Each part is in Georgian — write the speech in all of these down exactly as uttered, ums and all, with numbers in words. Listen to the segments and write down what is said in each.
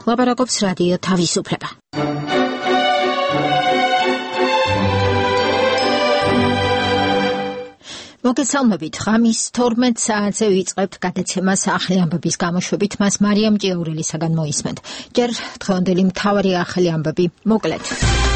ლაპარაკობს რადიო თავისუფლება. მოგესალმებით, ღამის თორმეტ საათზე ვიწყებთ გადაცემას ახალი ამბების გამოშვებით, მას მარიამ ჭიაურელისაგან მოისმენთ. ჯერ დღევანდელი მთავარი ახალი ამბები მოკლედ.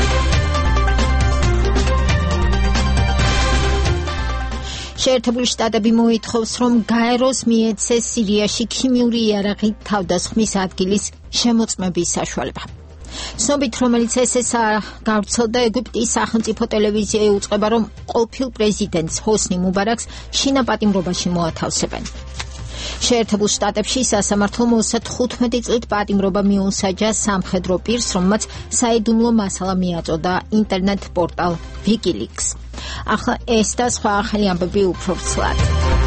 შეერთებული შტატები მოითხოვს, რომ გაეროს მიეცეს სირიაში ქიმიური იარაღით თავდასხმის ადგილის შემოწმების საშუალება. ცნობით, რომელიც ესესა გავრცელდა, ეგვიპტის სახელმწიფო ტელევიზია იუწყება, რომ ყოფილ პრეზიდენტს ჰოსნი მუბარაკს შინაპატიმრობაში მოათავსებენ. შეერთებულ შტატებში სასამართლომ ოცდათხუთმეტი წლით პატიმრობა მიუსაჯა სამხედრო პირს, რომელმაც საიდუმლო მასალა მიაწოდა ინტერნეტ პორტალ WikiLeaks. ახლა ეს და სხვა ახალი ამბები უფრო ცვლად.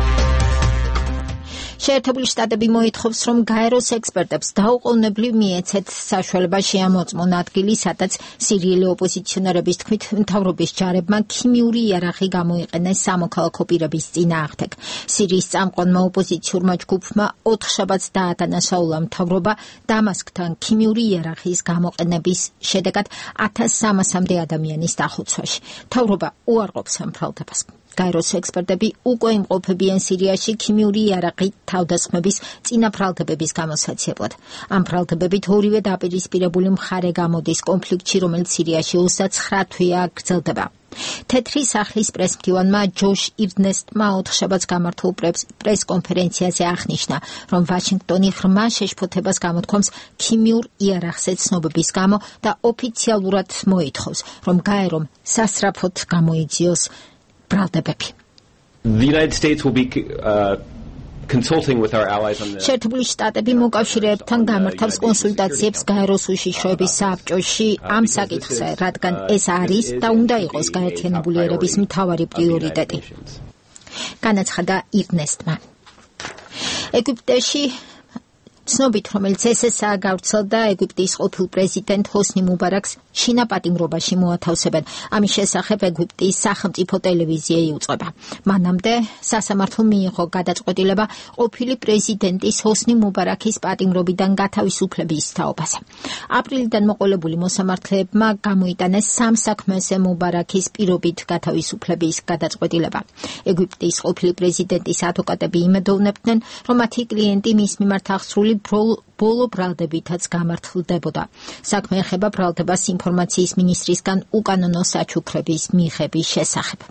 შეერთებული შტატები მოითხოვს, რომ გაეროს ექსპერტებს დაუყოვნებლივ მიეცეთ საშუალება შეამოწმონ ადგილი, სადაც სირიელი ოპოზიციონერების თქმით მთავრობის ჯარებმა ქიმიური იარაღი გამოიყენეს სამოქალაქო პირების წინააღმდეგ. სირიის წამყვანმა ოპოზიციურმა ჯგუფმა ოთხშაბათს დაადანაშაულა მთავრობა დამასკთან ქიმიური იარაღის გამოყენების შედეგად ათას სამასამდე ადამიანის დახოცვაში. მთავრობა უარყოფს ამ ბრალდებას. გაეროს ექსპერტები უკვე იმყოფებიან სირიაში ქიმიური იარაღით თავდასხმების წინა ბრალდებების გამოსაცემად. ამ ბრალდებებით ორივე დაპირისპირებული მხარე გამოდის კონფლიქტში, რომელიც სირიაში ოცდაცხრა თვეა გრძელდება. თეთრი სახლის პრესმდივანმა ჯოშ ირნესტმა ოთხშაბათს გამართულ პრესკონფერენციაზე აღნიშნა, რომ ვაშინგტონი ღრმა შეშფოთებას გამოთქვამს ქიმიურ იარაღზე ცნობების გამო და ოფიციალურად მოითხოვს, რომ გაერომ სასწრაფოდ გამოიძიოს ბრალდებები. The United States will be uh, consulting with our allies on the შეერთებული შტატები მოკავშირეებთან გამართავს კონსულტაციებს გაეროს უშიშროების საბჭოში ამ საკითხზე, რადგან ეს არის და უნდა იყოს გაერთიანებული ერების მთავარი პრიორიტეტი. განაცხადა ირნესტმა. ეგვიპტეში ცნობით, რომელიც ესესა გავრცელდა, ეგვიპტის ყოფილ პრეზიდენტ ჰოსნი მუბარაკს შინაპატიმრობაში მოათავსებენ. ამის შესახებ ეგვიპტის სახელმწიფო ტელევიზია იუწყება. მანამდე სასამართლომ მიიღო გადაწყვეტილება ყოფილი პრეზიდენტის ჰოსნი მუბარაკის პატიმრობიდან გათავისუფლების თაობაზე. აპრილიდან მოყოლებული მოსამართლეებმა გამოიტანეს სამ საქმეზე მუბარაკის პირობით გათავისუფლების გადაწყვეტილება. ეგვიპტის ყოფილი პრეზიდენტის ადვოკატები იმედოვნებდნენ, რომ მათი კლიენტი მის მიმართ აღსრული ბოლო ბრალდებითაც გამართლდებოდა. საქმე ეხება ბრალდებას ინფორმაციის მინისტრისგან უკანონო საჩუქრების მიღების შესახებ.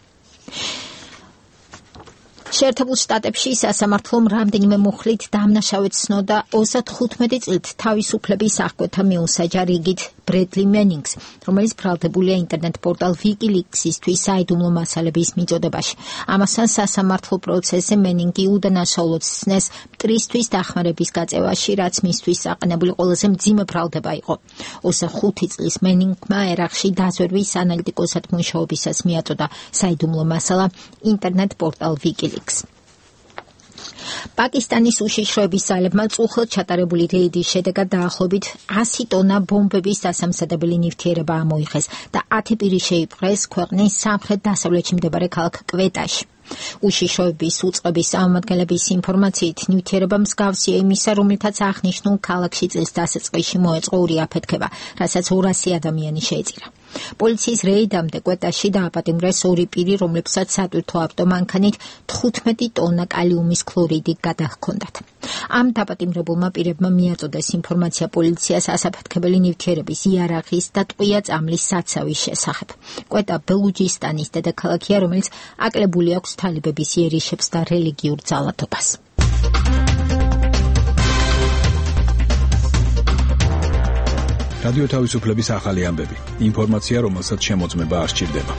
შეერთებულ შტატებში სასამართლომ რამდენიმე მუხლით დამნაშავედ ცნოდა ოცდათხუთმეტი წლით თავისუფლების აღკვეთა მიუსაჯა რიგით ბრედლი მენინგს, რომელიც ბრალდებულია ინტერნეტ პორტალ WikiLeaks-ისთვის საიდუმლო მასალების მიწოდებაში. ამასთან სასამართლო პროცესზე მენინგი უდანაშაულოდ სცნეს მტრისთვის დახმარების გაწევაში, რაც მისთვის საყენებული ყველაზე მძიმე ბრალდება იყო. ოცდახუთი წლის მენინგმა ერაყში დაზვერვის ანალიტიკოსად მუშაობისას მიაწოდა საიდუმლო მასალა ინტერნეტ პორტალ WikiLeaks. პაკისტანის უშიშროების ძალებმა წუხილ ჩატარებული რეიდის შედეგად დაახლოებით ასი ტონა ბომბების დასამზადებელი ნივთიერება ამოიღეს და ათი პირი შეიპყრეს ქვეყნის სამხრეთ-დასავლეთში მდებარე ქალაქ კვეტაში. უშიშროების უწყების წარმომადგენლების ინფორმაციით ნივთიერება მსგავსია იმისა, რომელთაც აღნიშნულ ქალაქში წლის დასაწყისში მოეწყო ორი აფეთქება, რასაც ორასი ადამიანი შეეწირა. პოლიციის რეიდამდე კვეტაში დააპატიმრეს ორი პირი, რომლებსაც სატვირთო ავტომანქანით თხუთმეტი ტონა კალიუმის ქლორიდი გადაჰქონდათ. ამ დაპატიმრებულმა პირებმა მიაწოდეს ინფორმაცია პოლიციას ასაფეთქებელი ნივთიერების იარაღის და ტყვია წამლის საცავის შესახებ. კვეტა ბელუჯისტანის დედაქალაქია, რომელიც აკლებული აქვს თალიბების იერიშებს და რელიგიურ ძალადობას. რადიო თავისუფლების ახალი ამბები. ინფორმაცია, რომელსაც შემოწმება არ სჭირდება.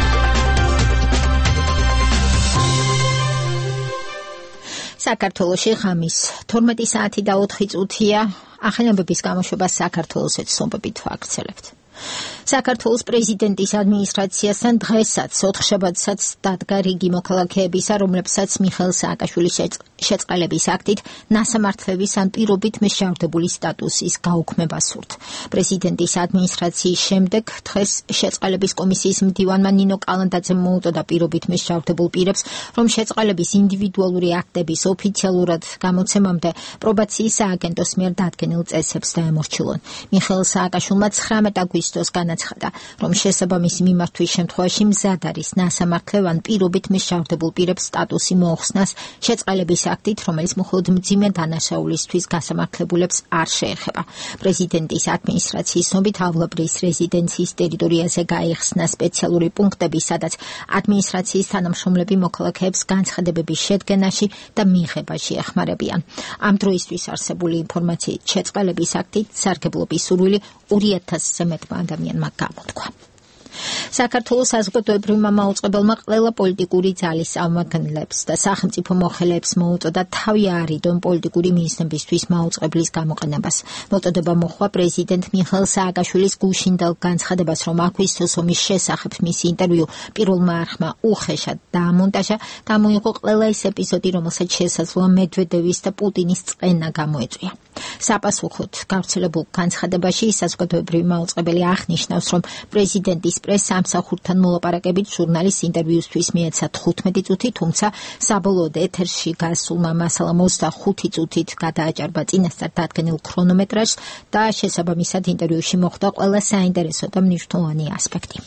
საქართველოში ღამის თორმეტი საათი და ოთხი წუთია. ახალი ამბების გამოშვებას საქართველოსაც სომბებით ვაქცელებთ. საქართველოს პრეზიდენტის ადმინისტრაციასთან დღესაც ოთხშაბათსაც დადგა რიგი მოქალაქეებისა, რომლებსაც მიხეილ სააკაშვილის შეწყალების აქტით ნასამართლების ან პირობით მისჯავრდებული სტატუსის გაუქმება სურთ. პრეზიდენტის ადმინისტრაციის შემდეგ დღეს შეწყალების კომისიის მდივანმა ნინო კალანდაძემ მოუწოდა პირობით მისჯავრდებულ პირებს, რომ შეწყალების ინდივიდუალური აქტების ოფიციალურად გამოცემამდე პრობაციის სააგენტოს მიერ დადგენილ წესებს დაემორჩილონ. მიხეილ სააკაშვილმა ცხრამეტ აგვისტოს განაცხადა, რომ შესაბამისი მიმართვის შემთხვევაში მზად არის ნასამართლევან პირობით მისჯავრდებულ პირებს სტატუსი მოუხსნას შეწყალების აქტით, რომელიც მხოლოდ მძიმე დანაშაულისთვის გასამართლებულებს არ შეეხება. პრეზიდენტის ადმინისტრაციის ცნობით ავლაბრის რეზიდენციის ტერიტორიაზე გაიხსნა სპეციალური პუნქტები, სადაც ადმინისტრაციის თანამშრომლები მოქალაქეებს განცხადებების შედგენაში და მიღებაში ეხმარებიან. ამ დროისთვის არსებული ინფორმაციით შეწყალების აქტით სარგებლობის სურვილი ორი ათასზე მეტმა ადამიანმა გამოთქვა. საქართველოს საზოგადოებრივმა მაუწყებელმა ყველა პოლიტიკური ძალის წარმომადგენლებს და სახელმწიფო მოხელეებს მოუწოდა თავი აარიდონ პოლიტიკური მიზნებისთვის მაუწყებლის გამოყენებას. მოწოდება მოხდა პრეზიდენტ მიხეილ სააკაშვილის გუშინდელ განცხადებას, რომ აგვისტოს ომის შესახებ მისი ინტერვიუ პირველმა არხმა უხეშად დაამონტაჟა და მოიღო ყველა ის ეპიზოდი, რომელსაც შესაძლოა მედვედევის და პუტინის წყენა გამოეწვია. საპასუხოდ გავრცელებულ განცხადებაში საზოგადოებრივი მაუწყებელი აღნიშნავს, რომ პრეზიდენტის პრესა სამსახურთან მოლაპარაკებით ჟურნალის ინტერვიუსთვის მიეცა თხუთმეტი წუთი, თუმცა საბოლოოდ ეთერში გასულმა მასალამ ოცდახუთი წუთით გადააჭარბა წინასწარ დადგენილ ქრონომეტრაჟს და შესაბამისად ინტერვიუში მოხვდა ყველა საინტერესო და მნიშვნელოვანი ასპექტი.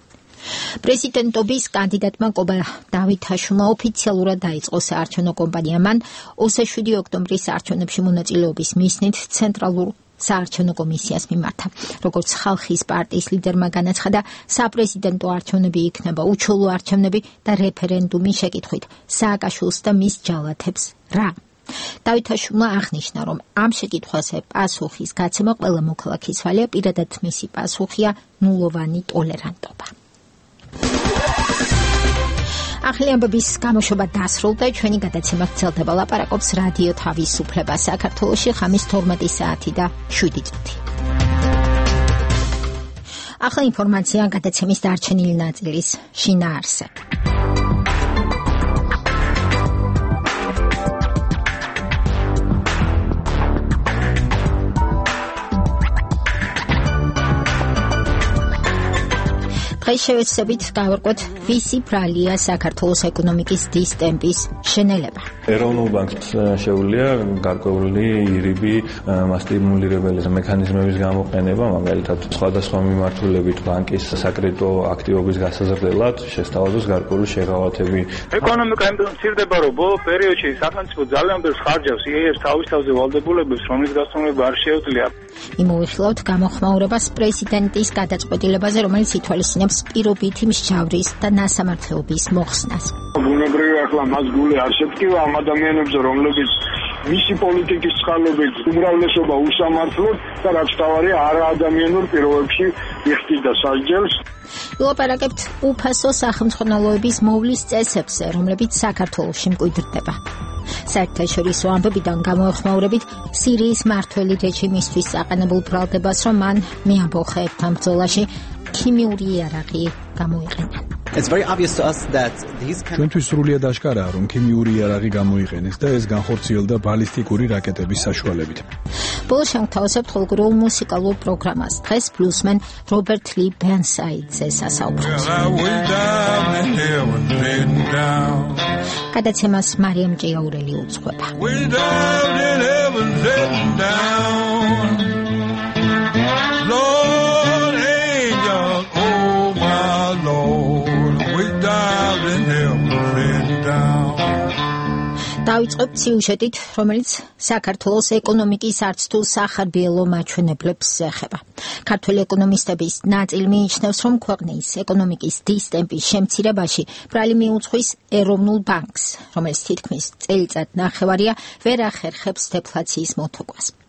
პრეზიდენტობის კანდიდატმა კობა დავითაშვილმა ოფიციალურად დაიწყო საარჩევნო კამპანია. მან ოცდაშვიდი ოქტომბრის საარჩევნებში მონაწილეობის მიზნით ცენტრალურ საარჩევნო კომისიას მიმართა. როგორც ხალხის პარტიის ლიდერმა განაცხადა, საპრეზიდენტო არჩევნები იქნება უჩვეულო არჩევნები და რეფერენდუმი შეკითხვით სააკაშვილს და მის ჯალათებს რა. დავითაშვილმა აღნიშნა, რომ ამ შეკითხვაზე პასუხის გაცემა ყველა მოქალაქის ვალია, პირადად მისი პასუხია ნულოვანი ტოლერანტობა. ახალი ამბების გამოშვება დასრულდა, ჩვენი გადაცემა გრძელდება. ლაპარაკობს რადიო თავისუფლება საქართველოში ხამის თორმეტი საათი და შვიდი წუთი. ახლა ინფორმაცია გადაცემის დარჩენილი ნაწილის შინაარსზე. დღეს შევეცდებით გავარკვევთ, ვისი ბრალია საქართველოს ეკონომიკის დის ტემპის შენელება. ეროვნულ ბანკს შეუძლია გარკვეული ირიბი მასტიმულირებელი მექანიზმების გამოყენება, მაგალითად სხვადასხვა მიმართულებით ბანკის საკრედიტო აქტივობის გასაზრდელად შესთავაზოს გარკვეული შეღავათები. ეკონომიკა იმდენ მცირდება, რომ ბოლო პერიოდში სახელმწიფო ძალიან ბევრს ხარჯავს იეებს თავის თავზე ვალდებულებებს, რომლის გასწორება არ შეუძლია. იმოვიხილავთ გამოხმაურებას პრეზიდენტის გადაწყვეტილებაზე, რომელიც ითვალისწინებს პირობითი მსჯავრის და ნასამართლეობის მოხსნას. ბუნებრივია, ახლა მას გული არ შეფტივა ამ ადამიანებზე, რომლებიც მისი პოლიტიკის წყალობით უმრავლესობა უსამართლოდ და რაც თავარია არაადამიანურ პირობებში იხდის და სასჯელს. ვილაპარაკებთ უფასო სახელმწიფოების მოვლის წესებზე, რომლებიც საქართველოში მკვიდრდება. საერთაშორისო ამბებიდან გამოეხმაურებით სირიის მმართველი რეჟიმისთვის აყენებულ ბრალდებას, რომ მან მეამბოხეებთან ბრძოლაში ქიმიური იარაღი გამოიყენა. ჩვენთვის სრულიად აშკარაა, რომ ქიმიური იარაღი გამოიყენეს და ეს განხორციელდა ბალისტიკური რაკეტების საშუალებით. ბოლოს შევთავაზებთ ხოლმე მუსიკალურ პროგრამას. დღეს ბლუსმენ რობერტ ლი ბენსაიდზე სასაუბრობს. გადაცემას მარიამ ჭიაურელი უძღვება. დავიწყებთ სიუჟეტით, რომელიც საქართველოს ეკონომიკის არც თუ სახარბიელო მაჩვენებლებს ეხება. ქართველი ეკონომისტების ნაწილი მიიჩნევს, რომ ქვეყნის ეკონომიკის დის ტემპის შემცირებაში ბრალი მიუძღვის ეროვნულ ბანკს, რომელიც თითქმის წელიწად ნახევარია ვერ ახერხებს დეფლაციის მოთოკვას.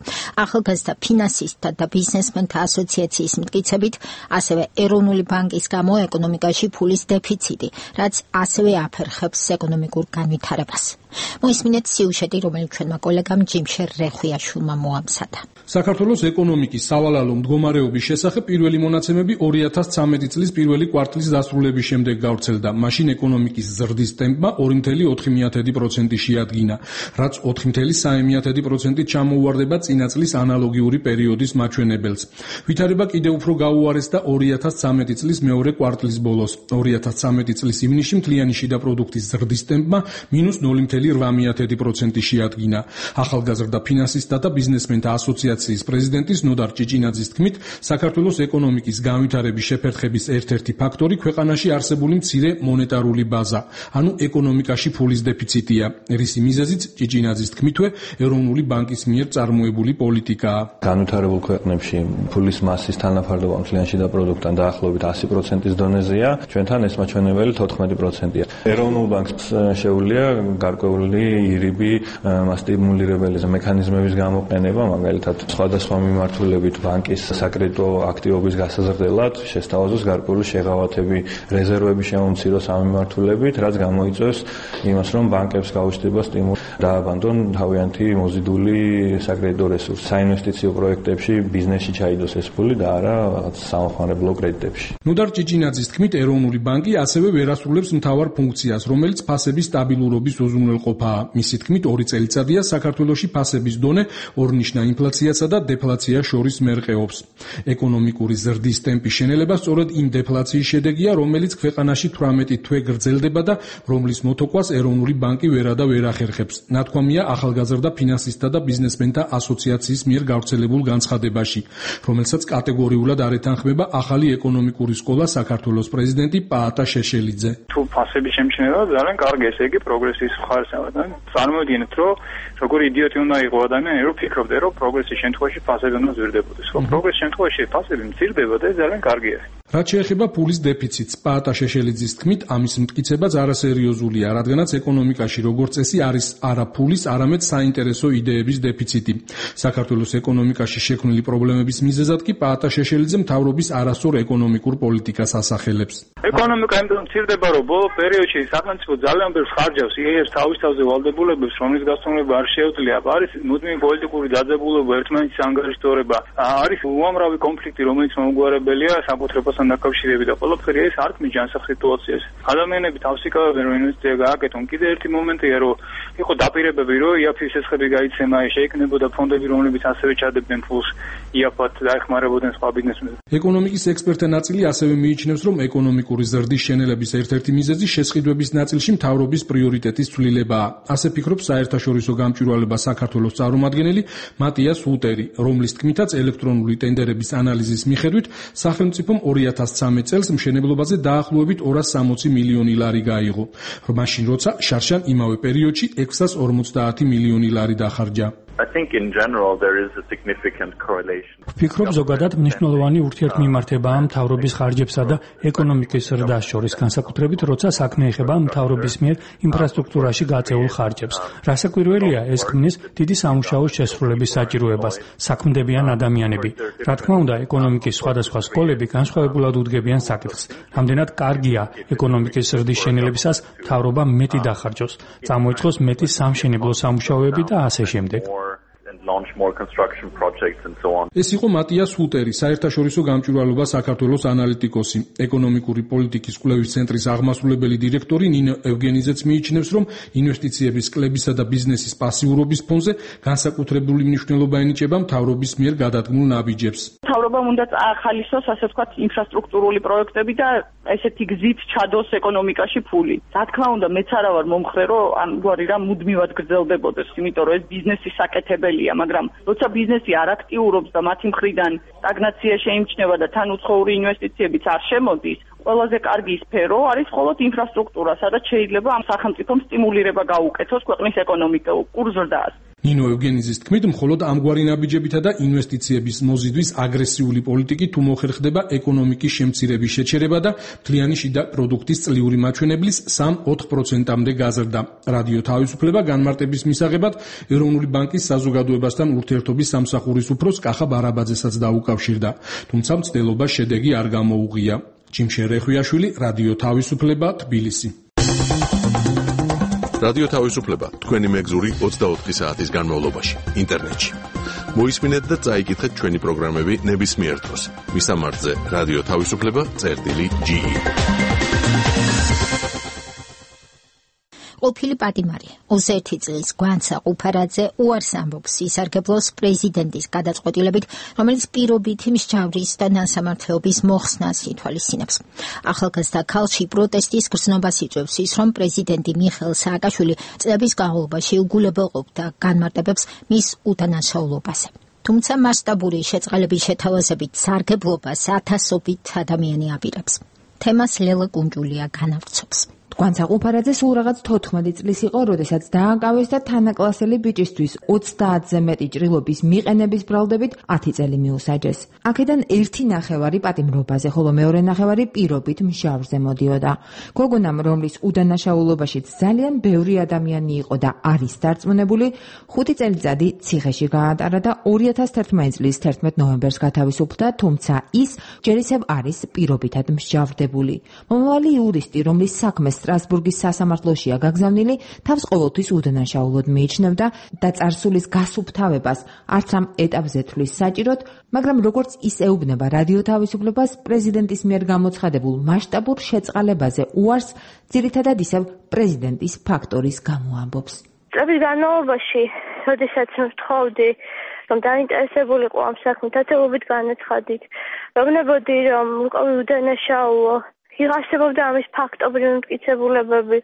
ახალგაზრდა ფინანსისტთა და ბიზნესმენთა ასოციაციის მტკიცებით, ასევე ეროვნული ბანკის გამო ეკონომიკაში ფულის დეფიციტი, რაც ასევე აფერხებს ეკონომიკურ განვითარებას. მოისმინეთ სიუჟეტი, რომელიც ჩვენმა კოლეგამ ჯიმშერ რეხვიაშვილმა მოამზადა. საქართველოს ეკონომიკის სავალალო მდგომარეობის შესახებ პირველი მონაცემები ორი ათას ცამეტი წლის პირველი კვარტლის დასრულების შემდეგ გავრცელდა. მაშინ ეკონომიკის ზრდის ტემპმა ორი წუთი ოთხი პროცენტი შეადგინა, რაც ოთხი წუთი სამი პროცენტით ჩამოუვარდება წინა წლის ანალოგიური პერიოდის მაჩვენებელს. ვითარება კიდევ უფრო გაუარესდა ორი ათას ცამეტი წლის მეორე კვარტლის ბოლოს. ორი ათას ცამეტი წლის ივნისში მთლიანი შიდა პროდუქტის ზრდის ტემპმა მინუს ნული წუთი რვამე პროცენტი შეადგინა. ახალგაზრდა ფინანსისტთა და ბიზნესმენთა ასოციაციის პრეზიდენტის ნოდარ ჭიჭინაძის თქმით, საქართველოს ეკონომიკის განვითარების შეფერხების ერთ-ერთი ფაქტორი ქვეყანაში არსებული მცირე მონეტარული ბაზა, ანუ ეკონომიკაში ფულის დეფიციტია. რისი მიზეზიც ჭიჭინაძის თქმითვე ეროვნული ბანკის მიერ წარმოებული პოლიტიკაა. განვითარებულ ქვეყნებში ფულის მასის თანაფარდობა მთლიან შიდა პროდუქტთან დაახლოებით ასი პროცენტის დონეზეა, ჩვენთან ეს მაჩვენებელი თოთხმეტი პროცენტია. ეროვნულ ბანკს შეუძლია გარკვეული ირიბი მასტიმულირებელი მექანიზმების გამოყენება, მაგალითად სხვადასხვა მიმართულებით ბანკის საკრედიტო აქტივობის გასაზრდელად შესთავაზოს გარკვეული შეღავათები, რეზერვები შემომციროს ამ მიმართულებით, რაც გამოიწვევს იმას, რომ ბანკებს გაუჩნდება სტიმული დააბანდონ თავიანთი მოზიდული საკრედიტო რესურსი. საინვესტიციო პროექტებში ბიზნესში ჩაიდოს ეს ფული და არა სამხმარებლო კრედიტებში. ნოდარ ჭიჭინაძის თქმით, ეროვნული ბანკი ასევე ვერ ასრულებს მთავარ ფუნქციას, რომელიც ფასების სტაბილურობის უზრუნველყოფაა. მისი თქმით, ორი წელიწადია საქართველოში ფასების დონე ორნიშნა ინფლაციასა და დეფლაციას შორის მერყეობს. ეკონომიკური ზრდის ტემპის შენელება სწორედ იმ დეფლაციის შედეგია, რომელიც ქვეყანაში თვრამეტი თვე გრძელდება და რომლის მოთოკვას ეროვნული ბანკი ვერა და ვერ ახერხებს. ნათქვამია ახალგაზრდა ფინანსისტთა და ბიზნესმენთა ასოციაციის მიერ გავრცელებულ განცხადებაში, რომელსაც კატეგორიულად არ ეთანხმება ახალი ეკონომიკური სკოლა საქართველოს პრეზიდენტი პაატა შეშელიძე. თუ ფასების შემჩნევა ძალიან კარგი, ესე იგი პროგრესის მხარეა. წარმოვიდგინეთ, რომ როგორი იდიოტი უნდა იყო ადამიანი, რომ ფიქრობდა, რომ პროგრესის შემთხვევაში ფასები უნდა ზრდებოდეს. ხო, პროგრესის შემთხვევაში ფასები მცირდება და ეს ძალიან კარგია. რაც შეეხება ფულის დეფიციტს, პაატა შეშელიძის თქმით, ამის მტკიცებაც არასერიოზულია, რადგანაც ეკონომიკაში როგორც წესი არის არა ფულის, არამედ საინტერესო იდეების დეფიციტი. საქართველოს ეკონომიკაში შექმნილი პრობლემების მიზეზად კი პაატა შეშელიძე მთავრობის არასწორ ეკონომიკურ პოლიტიკას ასახელებს. ეკონომიკა იმდენ მცირდება, რომ ბოლო პერიოდში სახელმწიფო ძალიან ბევრს ხარჯავს იეებს თავის თავზე ვალდებულებებს, რომლის გასწორება არ შეუძლია. არის მუდმივი პოლიტიკური დაძაბულობა, ერთმანეთის ანგარიშდორება, არის უამრავი კონფლიქტი, რომელიც მოუგვარებელია საკუთრებასთან დაკავშირებით და ყველაფერი ეს არ ქმნის ჯანსაღ სიტუაციას. ადამიანები თავსიკავებენ, რომ ინვესტიცია გააკეთონ. კიდე ერთი მომენტია, რომ იყო დაპირებები, რომ იაფის ესხები გაიცემა, შეექმნებოდა ფონდები, რომლებიც ასევე ჩადებდნენ ფულს იაფად დაეხმარებოდნენ სხვა ბიზნესმენებს. ეკონომიკის ექსპერტთა ნაწილი ასევე მიიჩნევს, რომ ეკონომიკური ზრდის შენელების ერთ-ერთი მიზეზი შესყიდვების ნაწილში მთავრობის პრიორიტეტის ცვლილებაა. ასე ფიქრობს საერთაშორისო გამჭვირვალება საქართველოს წარმომადგენელი მატიას უტერი, რომლის თქმითაც ელექტრონული ტენდერების ანალიზის მიხედვით სახელმწიფომ ორი ათას ცამეტ წელს მშენებლობაზე დაახლოებით ორას სამოცი მილიონი ლარი გაიღო, მაშინ როცა შარშან იმავე პერიოდში ექვსას ორმოცდაათი მილიონი ლარი დახარჯა. I think in general there is a significant correlation. ვფიქრობ, ზოგადად მნიშვნელოვანი ურთიერთმიმართებაა მთავრობის ხარჯებსა და ეკონომიკის ზრდას შორის, განსაკუთრებით როცა საქმე ეხება მთავრობის მიერ ინფრასტრუქტურაში გაწეულ ხარჯებს. რასაკვირველია, ეს ქმნის დიდი სამუშაოს შესრულების საჭიროებას, საქმდებიან ადამიანები. რა თქმა უნდა, ეკონომიკის სხვადასხვა სკოლები განსხვავებულად უდგებიან საკითხს. რამდენად კარგია ეკონომიკის ზრდის შენელებისას მთავრობა მეტი დახარჯოს, წამოიწყოს მეტი სამშენებლო სამუშაოები და ასე შემდეგ. launch more construction projects and so on. ეს იყო მატიას უტერი, საერთაშორისო გამჭვირვალობა საქართველოს ანალიტიკოსი. ეკონომიკური პოლიტიკის კვლევის ცენტრის აღმასრულებელი დირექტორი ნინო ევგენიძეც მიიჩნევს, რომ ინვესტიციების კლებისა და ბიზნესის პასიურობის ფონზე განსაკუთრებული მნიშვნელობა ენიჭება მთავრობის მიერ გადადგმულ ნაბიჯებს. მთავრობამ უნდა ახალისოს, ასე ვთქვათ, ინფრასტრუქტურული პროექტები და ესეთი გზით ჩადოს ეკონომიკაში ფული. რა თქმა უნდა, მეც არა ვარ მომხრე, რომ ამგვარი რამ მუდმივად გრძელდებოდეს, იმიტომ რომ ეს ბიზნესის საკეთებელია, მაგრამ როცა ბიზნესი არ აქტიურობს და მათი მხრიდან სტაგნაცია შეიმჩნევა და თან უცხოური ინვესტიციებიც არ შემოდის, ყველაზე კარგი სფერო არის მხოლოდ ინფრასტრუქტურა, სადაც შეიძლება ამ სახელმწიფომ სტიმულირება გაუკეთოს ქვეყნის ეკონომიკურ ზრდას. ნინო ევგენიძის თქმით, მხოლოდ ამგვარი ნაბიჯებითა და ინვესტიციების მოზიდვის აგრესიული პოლიტიკით თუ მოხერხდება ეკონომიკის შემცირების შეჩერება და მთლიანი შიდა პროდუქტის წლიური მაჩვენებლის სამ-ოთხ პროცენტამდე გაზრდა. რადიო თავისუფლება განმარტების მისაღებად ეროვნული ბანკის საზოგადოებასთან ურთიერთობის სამსახურის უფროს კახა ბარაბაძესაც დაუკავშირდა, თუმცა მცდელობა შედეგი არ გამოუღია. ჯიმშე რეხვიაშვილი, რადიო თავისუფლება, თბილისი. რადიო თავისუფლება თქვენი მეგზური ოცდაოთხი საათის განმავლობაში ინტერნეტში. მოისმინეთ და წაიკითხეთ ჩვენი პროგრამები ნებისმიერ დროს. მისამართზე რადიო თავისუფლება წერტილი ჯი ი. ყოფილი პატიმარი ოცდაერთი წლის გვანცა ყუფარაძე უარს ამბობს ისარგებლოს პრეზიდენტის გადაწყვეტილებით, რომელიც პირობითი მსჯავრის და ნასამართლეობის მოხსნას ითვალისწინებს. ახალგაზრდა ქალში პროტესტის გრძნობას იწვევს ის, რომ პრეზიდენტი მიხეილ სააკაშვილი წლების განმავლობაში უგულებელყოფდა განმარტებებს მის უდანაშაულობაზე. თუმცა მასშტაბური შეწყალების შეთავაზებით სარგებლობას ათასობით ადამიანი აპირებს. თემას ლელა კუნჯულია განავრცობს. გვანცა ყუფარაძე სულ რაღაც თოთხმეტი წლის იყო, როდესაც დააკავეს და თანაკლასელი ბიჭისთვის ოცდაათზე მეტი ჭრილობის მიყენების ბრალდებით ათი წელი მიუსაჯეს. აქედან ერთი ნახევარი პატიმრობაზე, ხოლო მეორე ნახევარი პირობით მსჯავრზე მოდიოდა. გოგონამ, რომლის უდანაშაულობაშიც ძალიან ბევრი ადამიანი იყო და არის დარწმუნებული, ხუთი წელიწადი ციხეში გაატარა და ორი ათას თერთმეტი წლის თერთმეტ ნოემბერს გათავისუფლდა, თუმცა ის ჯერ ისევ არის პირობითად მსჯავრდებული. მომავალი იურისტი, რომლის საქმე სტრასბურგის სასამართლოშია გაგზავნილი, თავს ყოველთვის უდანაშაულოდ მიიჩნევდა და წარსულის გასუფთავებას არც ამ ეტაპზე თვლის საჭიროდ, მაგრამ როგორც ის ეუბნება რადიო თავისუფლებას, პრეზიდენტის მიერ გამოცხადებულ მასშტაბურ შეწყალებაზე უარს ძირითადად ისევ პრეზიდენტის ფაქტორის გამო ამბობს. წლების განმავლობაში, როდესაც ვთხოვდი, რომ დაინტერესებულიყო ამ საქმით, ათეულობით განაცხადით, ვეუბნებოდი, რომ უკავი უდანაშაულო იღასებობდა ამის ფაქტობრივი მტკიცებულებები.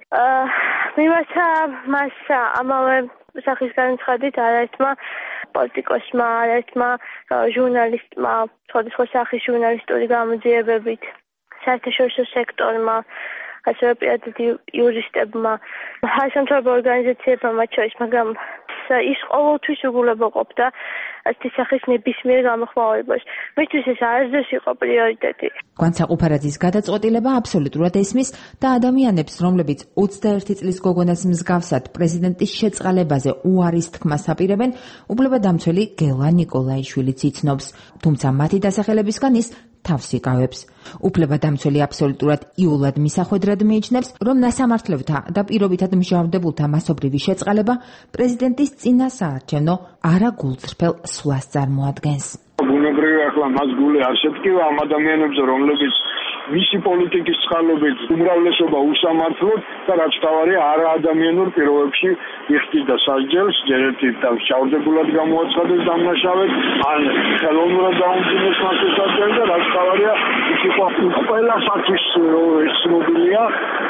მიმართა მას ამავე სახის განაცხადით არაერთმა პოლიტიკოსმა, არაერთმა ჟურნალისტმა, სხვადასხვა სახის ჟურნალისტური გამოძიებებით, საერთაშორისო სექტორმა, ასევე პირადად იურისტებმა, საერთაშორისო ორგანიზაციებმა მათ შორის, მაგრამ ის ყოველთვის უგულებელყოფდა ასეთი სახის ნებისმიერ გამოხმაურებას. მისთვის ეს არასდროს იყო პრიორიტეტი. გვანცა ყუფარაძის გადაწყვეტილება აბსოლუტურად ესმის და ადამიანებს, რომლებიც ოცდაერთი წლის გოგონას მსგავსად პრეზიდენტის შეწყალებაზე უარის თქმას აპირებენ, უფლებადამცველი გელა ნიკოლაიშვილიც იცნობს, თუმცა მათი დასახელებისგან ის თავს იკავებს. უფლებადამცველი აბსოლუტურად იულად მისახვედრად მიიჩნევს, რომ ნასამართლეთა და პირობითად მსჯავრდებულთა მასობრივი შეწყალება პრეზიდენტის წინა საარჩევნო არაგულწრფელ სვლას წარმოადგენს. ბუნებრივია, ახლა მას გული არ შეткиვა ამ ადამიანებზე, რომლებიც მისი პოლიტიკის წყალობით უმრავლესობა უსამართლოდ და რაც თავარია არაადამიანურ პირობებში იხდიდა სასჯელს, ჯერ ერთი დამსჯავრდებულად გამოაცხადეს დამნაშავედ, ან ხელოვნურად დაუმძიმეს მას სასჯელს და რაც თავარია ის იყო ყველასათვის ცნობილია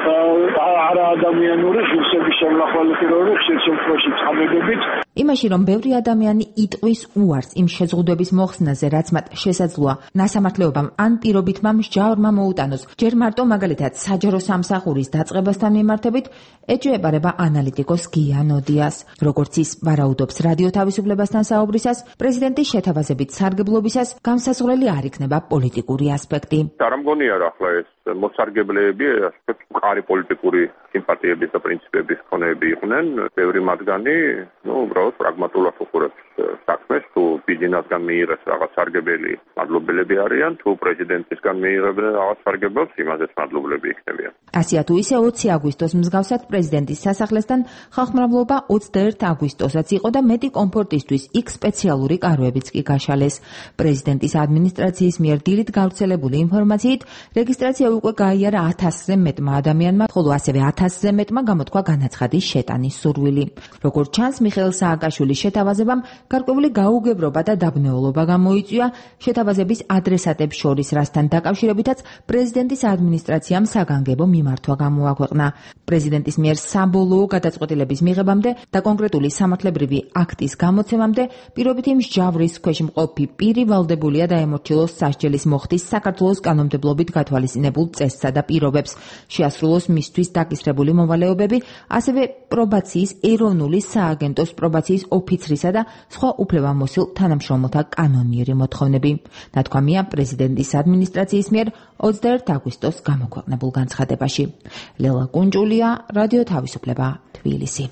არაადამიანური ღირსების შემლახველი პირობების შემთხვევაში წამებებით. იმაში, რომ ბევრი ადამიანი იტყვის უარს იმ შეზღუდვების მოხსნაზე, რაც მათ შესაძლოა ნასამართლეობამ ან პირობითმა მსჯავრმა მოუტანოს, ჯერ მარტო მაგალითად საჯარო სამსახურის დაწყებასთან მიმართებით, ეჭვებარება ანალიტიკოს გია ნოდიას. როგორც ის ვარაუდობს რადიო თავისუფლებასთან საუბრისას, პრეზიდენტის შეთავაზებით სარგებლობისას განსაზღვრელი არ იქნება პოლიტიკური ასპექტი. არ მგონია რა ახლა ეს მოსარგებლეები ასეთ მყარი პოლიტიკური სიმპათიების და პრინციპების მქონეები იყვნენ, ბევრი მათგანი, ну, უბრალოდ პრაგმატულად უყურებს საქმეს, თუ ბიზნესგან მიიღეს რაღაც სარგებელი, მადლობელები არიან, თუ პრეზიდენტისგან მიიღებენ რაღაც სარგებელს, იმაზეც მადლობელები იქნებიან. ასია თუ ისე ოცი აგვისტოს მსგავსად პრეზიდენტის სასახლესთან ხალხმრავლობა ოცდაერთი აგვისტოსაც იყო და მეტი კომფორტისთვის იქ სპეციალური კაროებიც კი გაშალეს. პრეზიდენტის ადმინისტრაციის მიერ დილით გავრცელებული ინფორმაციით, რეგისტრაცია უკვე გაიარა ათასზე მეტმა ადამიანმა, ხოლო ასევე ათასზე მეტმა გამოთქვა განაცხადის შეტანის სურვილი. როგორც ჩანს, მიხეილ სააკაშვილის შეთავაზებამ გარკვეული გაუგებრობა და დაბნეულობა გამოიწვია შეთავაზების ადრესატებს შორის, რასთან დაკავშირებითაც პრეზიდენტის ადმინისტრაციამ საგანგებო მიმართვა გამოაქვეყნა. პრეზიდენტის მიერ საბოლოო გადაწყვეტილების მიღებამდე და კონკრეტული სამართლებრივი აქტის გამოცემამდე პირობითი მსჯავრის ქვეშ მყოფი პირი ვალდებულია დაემორჩილოს სასჯელის მოხდის საქართველოს კანონმდებლობით გათვალისწინებულ წესსა და პირობებს, შეასრულოს მისთვის დაკისრებული მოვალეობები, ასევე პრობაციის ეროვნული სააგენტოს პრობაციის ოფიცრისა და სხვა უფლებამოსილ თანამშრომელთა კანონიერი მოთხოვნები. ნათქვამია პრეზიდენტის ადმინისტრაციის მიერ ოცდაერთი აგვისტოს გამოქვეყნებულ განცხადებაში. ლელა კუნჯულია, რადიო თავისუფლება, თბილისი.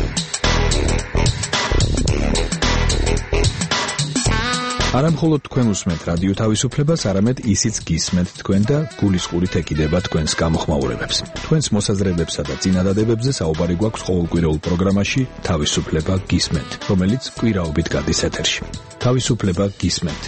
არა მხოლოდ თქვენ უსმენთ რადიო თავისუფლებას, არამედ ისიც გისმენთ თქვენ და გულისყურით ეკიდება თქვენს გამოხმაურებებს. თქვენს მოსაზრებებსა და წინადადებებზე საუბარი გვაქვს ყოველკვირეულ პროგრამაში თავისუფლება გისმენთ, რომელიც კვირაობით გადის ეთერში. თავისუფლება გისმენთ.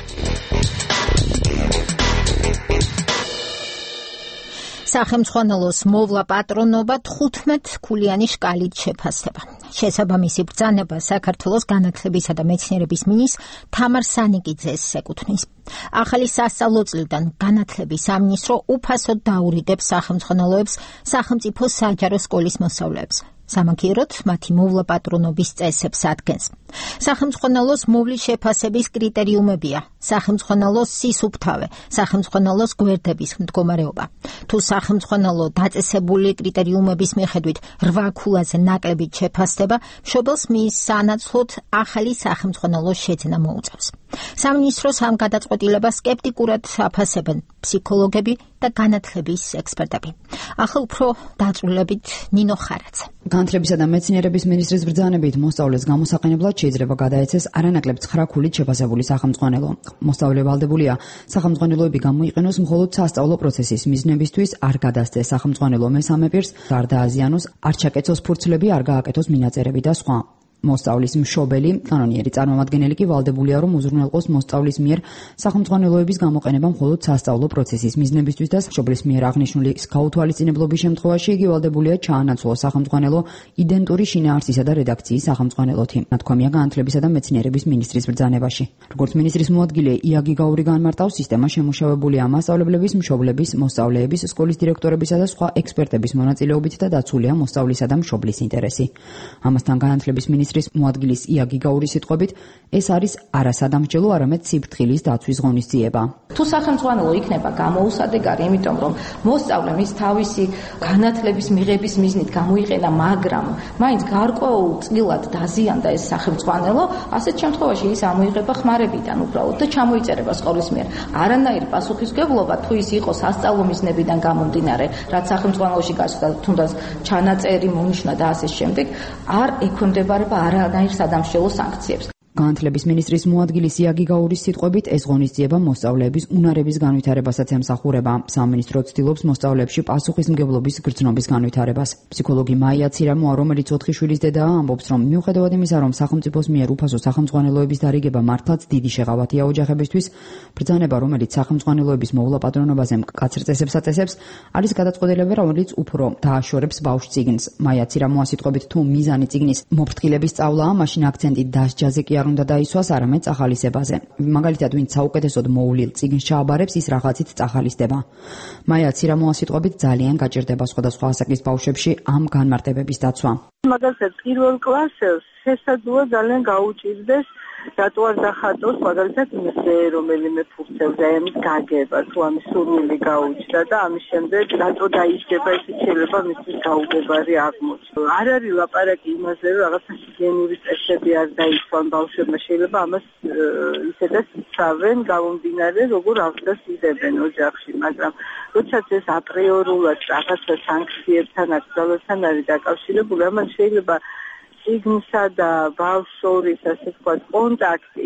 სახელმწიფოს მოვლა პატრონობა თხუთმეტ ქულიანი შკალით შეფასდება. შესაბამისი ბრძანება საქართველოს განათლებისა და მეცნიერების მინისტრ თამარ სანიკიძეს ეკუთვნის. ახალი სასწავლო წლიდან განათლების სამინისტრო უფასოდ დაურიგებს სახელმწიფოებს სახელმწიფო საჯარო სკოლის მოსწავლეებს. სამაგიეროდ მათი მოვლა პატრონობის წესებს ადგენს. სახელმწიფოს მოვლის შეფასების კრიტერიუმებია: სახელმწიფოს სისუფთავე, სახელმწიფოს გვერდების მდგომარეობა. თუ სახელმწიფო დაწესებული კრიტერიუმების მიხედვით რვა ქულაზე ნაკლებით შეფასდება, მშობელს მის სანაცვლოდ ახალი სახელმწიფო შეძენა მოუწევს. სამინისტროს ამ გადაწყვეტილებას სკეპტიკურად აფასებენ ფსიქოლოგები და განათლების ექსპერტები. ახლა უფრო დაწვრილებით ნინო ხარაძე. განათლებისა და მეცნიერების მინისტრის ბრძანებით მოსწავლეს გამოსაყენებლად შეიძლება გადაეცეს არანაკლებ ცხრა ქულით შეფასებული სახელმწიფო. მოსწავლე ვალდებულია სახელმწიფოები გამოიყენოს მხოლოდ სასწავლო პროცესის მიზნებისთვის, არ გადასცეს სახელმწიფო მესამე პირს, არ დააზიანოს, არ ჩაკეცოს ფურცლები, არ გააკეთოს მინაწერები და სხვა. მოსწავლის მშობელი, კანონიერი წარმომადგენელი კი ვალდებულია, რომ უზრუნველყოს მოსწავლის მიერ სახელმწიფოების გამოყენება მხოლოდ სასწავლო პროცესის მიზნებისთვის და მშობლის მიერ აღნიშნული გაუთვალისწინებლობის შემთხვევაში იგი ვალდებულია ჩაანაცვლოს სახელმწიფო იდენტური შინაარსისა და რედაქციის სახელმწიფოთი. ნათქვამია განათლებისა და მეცნიერების მინისტრის ბრძანებაში. როგორც მინისტრის მოადგილე იაგი გაური განმარტავს, სისტემა შემუშავებულია მასწავლებლების, მშობლების, მოსწავლეების, სკოლის დირექტორებისა და სხვა ექსპერტების მონაწილეობით და დაცულია მოსწავლისა და მშობლის ინტერესი. ამასთან განათლების მინისტრის მოადგილის იაგი გაურის სიტყვებით, ეს არის არასადამსჯელო, არამედ სიფრთხილის დაცვის ღონისძიება. თუ სახელმწიფო იქნება გამოუსადეგარი, იმიტომ რომ მოსწავლე მის თავისი განათლების მიღების მიზნით გამოიყენა, მაგრამ მაინც გარკვეულ წილად დაზიანდა ეს სახელმწიფო, ასეთ შემთხვევაში ის ამოიღება ხმარებიდან უბრალოდ და ჩამოიწერება სკოლის მიერ. არანაირი პასუხისმგებლობა თუ ის იყო სასწავლო მიზნებიდან გამომდინარე, რაც სახელმწიფოში გასვლა, თუნდაც ჩანაწერი მონიშნა და ასე შემდეგ, არ ექვემდებარება არანაირ სადამსჯელო სანქციებს. განათლების მინისტრის მოადგილის იაგი გაურის სიტყვებით, ეს ღონისძიება მოსწავლეების უნარების განვითარებასაც ემსახურება. სამინისტრო ცდილობს მოსწავლეებში პასუხისმგებლობის გრძნობის განვითარებას. ფსიქოლოგი მაია ცირამოა, რომელიც ოთხი შვილის დედაა, ამბობს, რომ მიუხედავად იმისა, რომ სახელმწიფოს მიერ უფასო სახელმწიფოების დარიგება მართლაც დიდი შეღავათია ოჯახებისთვის, ბრძანება, რომელიც სახელმწიფოების მოვლა პატრონობაზე მკაცრ წესებს აწესებს, არის გადაწყვეტილება, რომელიც უფრო დააშორებს ბავშვს წიგნს. მაია ცირამოა სიტყვებით, თუ მიზანი წიგნის მოფრთხილების სწავლაა, მაშინ აქცენტი დასჯაზე კი არ უნდა დაისვას, არამედ წახალისებაზე. მაგალითად, ვინც საუკეთესოდ მოულილ წიგნს ჩააბარებს, ის რაღაცით წახალისდება. მაია ცირამოა სიტყვებით, ძალიან გაჭირდება სხვადასხვა ასაკის ბავშვებში ამ განმარტებების დაცვა. მაგალითად, პირველ კლასელს შესაძლოა ძალიან გაუჭირდეს რატო არ დახატოს მაგალითად იმაზე რომელიმე ფურცელზე ამის გაგება, თუ ამის სურვილი გაუჭდა და ამის შემდეგ რატო დაიჯდება, ისიც შეიძლება მისთვის გაუგებარი აღმოჩნდეს. არ არის ლაპარაკი იმაზე, რომ რაღაცა ჰიგიენური წესები არ დაიცვან ბავშვებმა, შეიძლება ამას ისედაც იცავენ გამომდინარე, როგორ აღდგას იდებენ ოჯახში, მაგრამ როდესაც ეს აპრიორულად რაღაცა სანქციებთან, აკრძალვასთან არის დაკავშირებული, ამან შეიძლება ციგნსა და ბავშვს შორის, ასე ვთქვათ, კონტაქტი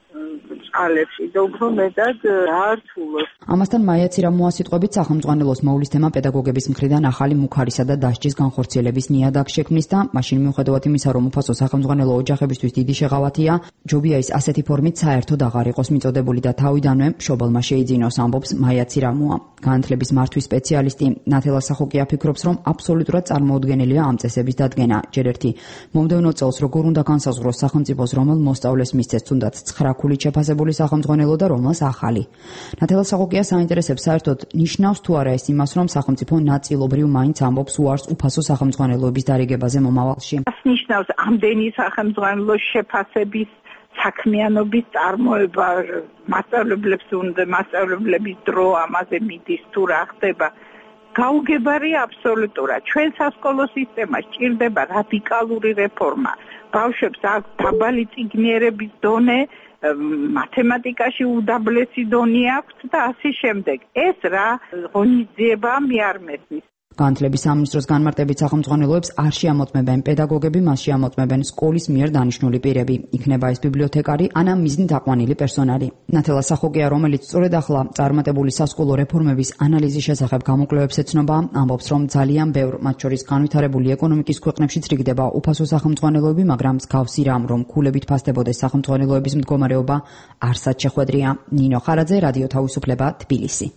წყალებში და უფრო მეტად აართულოს. ამასთან მაია ცირამოა სიტყვებით სახელმწიფოს მოვლის თემა პედაგოგების მხრიდან ახალი მუქარისა და დასჯის განხორციელების ნიადაგს შექმნის და მაშინ მიუხედავად იმისა, რომ უფასო სახელმწიფო ოჯახებისთვის დიდი შეღავათია, ჯობია ის ასეთი ფორმით საერთოდ აღარ იყოს მიწოდებული და თავიდანვე მშობელმა შეიძინოს, ამბობს მაია ცირამოა. განათლების მართვის სპეციალისტი ნათელა სახოკია ფიქრობს, რომ აბსოლუტურად წარმოუდგენელია ამ წესების დადგენა. ჯერ ერთი მომდევნო წელს როგორ უნდა განსაზღვროს სახელმწიფოს რომელ მოსწავლეს მისცეს თუნდაც ცხრა ქულით შეფასებული სახელმწიფო და რომელს ახალი. ნათელა სახოკია საინტერესებს საერთოდ ნიშნავს თუ არა ეს იმას, რომ სახელმწიფო ნაწილობრივ მაინც ამბობს უარს უფასო სახელმწიფოების დარიგებაზე მომავალში. ეს ნიშნავს ამდენი სახელმწიფო შეფასების საქმიანობის წარმოება, მასწავლებლებს უნდა მასწავლებლების დრო ამაზე მიდის თუ რა ხდება. გაუგებარია აბსოლუტურად. ჩვენ სასკოლო სისტემას ჭირდება რადიკალური რეფორმა. ბავშვებს აქვს დაბალი წიგნიერების დონე, მათემატიკაში უდაბლესი დონე აქვს და ასე შემდეგ. ეს რა ღონისძიება მე არ მესმის. განათლების სამინისტროს განმარტებით სახელმწიფოებს არ შეამოწმებენ პედაგოგები, მას შეამოწმებენ სკოლის მიერ დანიშნული პირები. იქნება ეს ბიბლიოთეკარი, ანა მიზნით აყვანილი პერსონალი. ნათელა სახოკია, რომელიც სწორედ ახლა წარმატებული სასკოლო რეფორმების ანალიზის შესახებ გამოკვლევებს ეცნობა, ამბობს, რომ ძალიან ბევრ, მათ შორის განვითარებული ეკონომიკის ქვეყნებშიც რიგდება უფასო სახელმწიფოები, მაგრამ მსგავსი რამ, რომ ქულებით ფასდებოდეს სახელმწიფოების მდგომარეობა, არსად შეხვედრია. ნინო ხარაძე, რადიო თავისუფლება, თბილისი.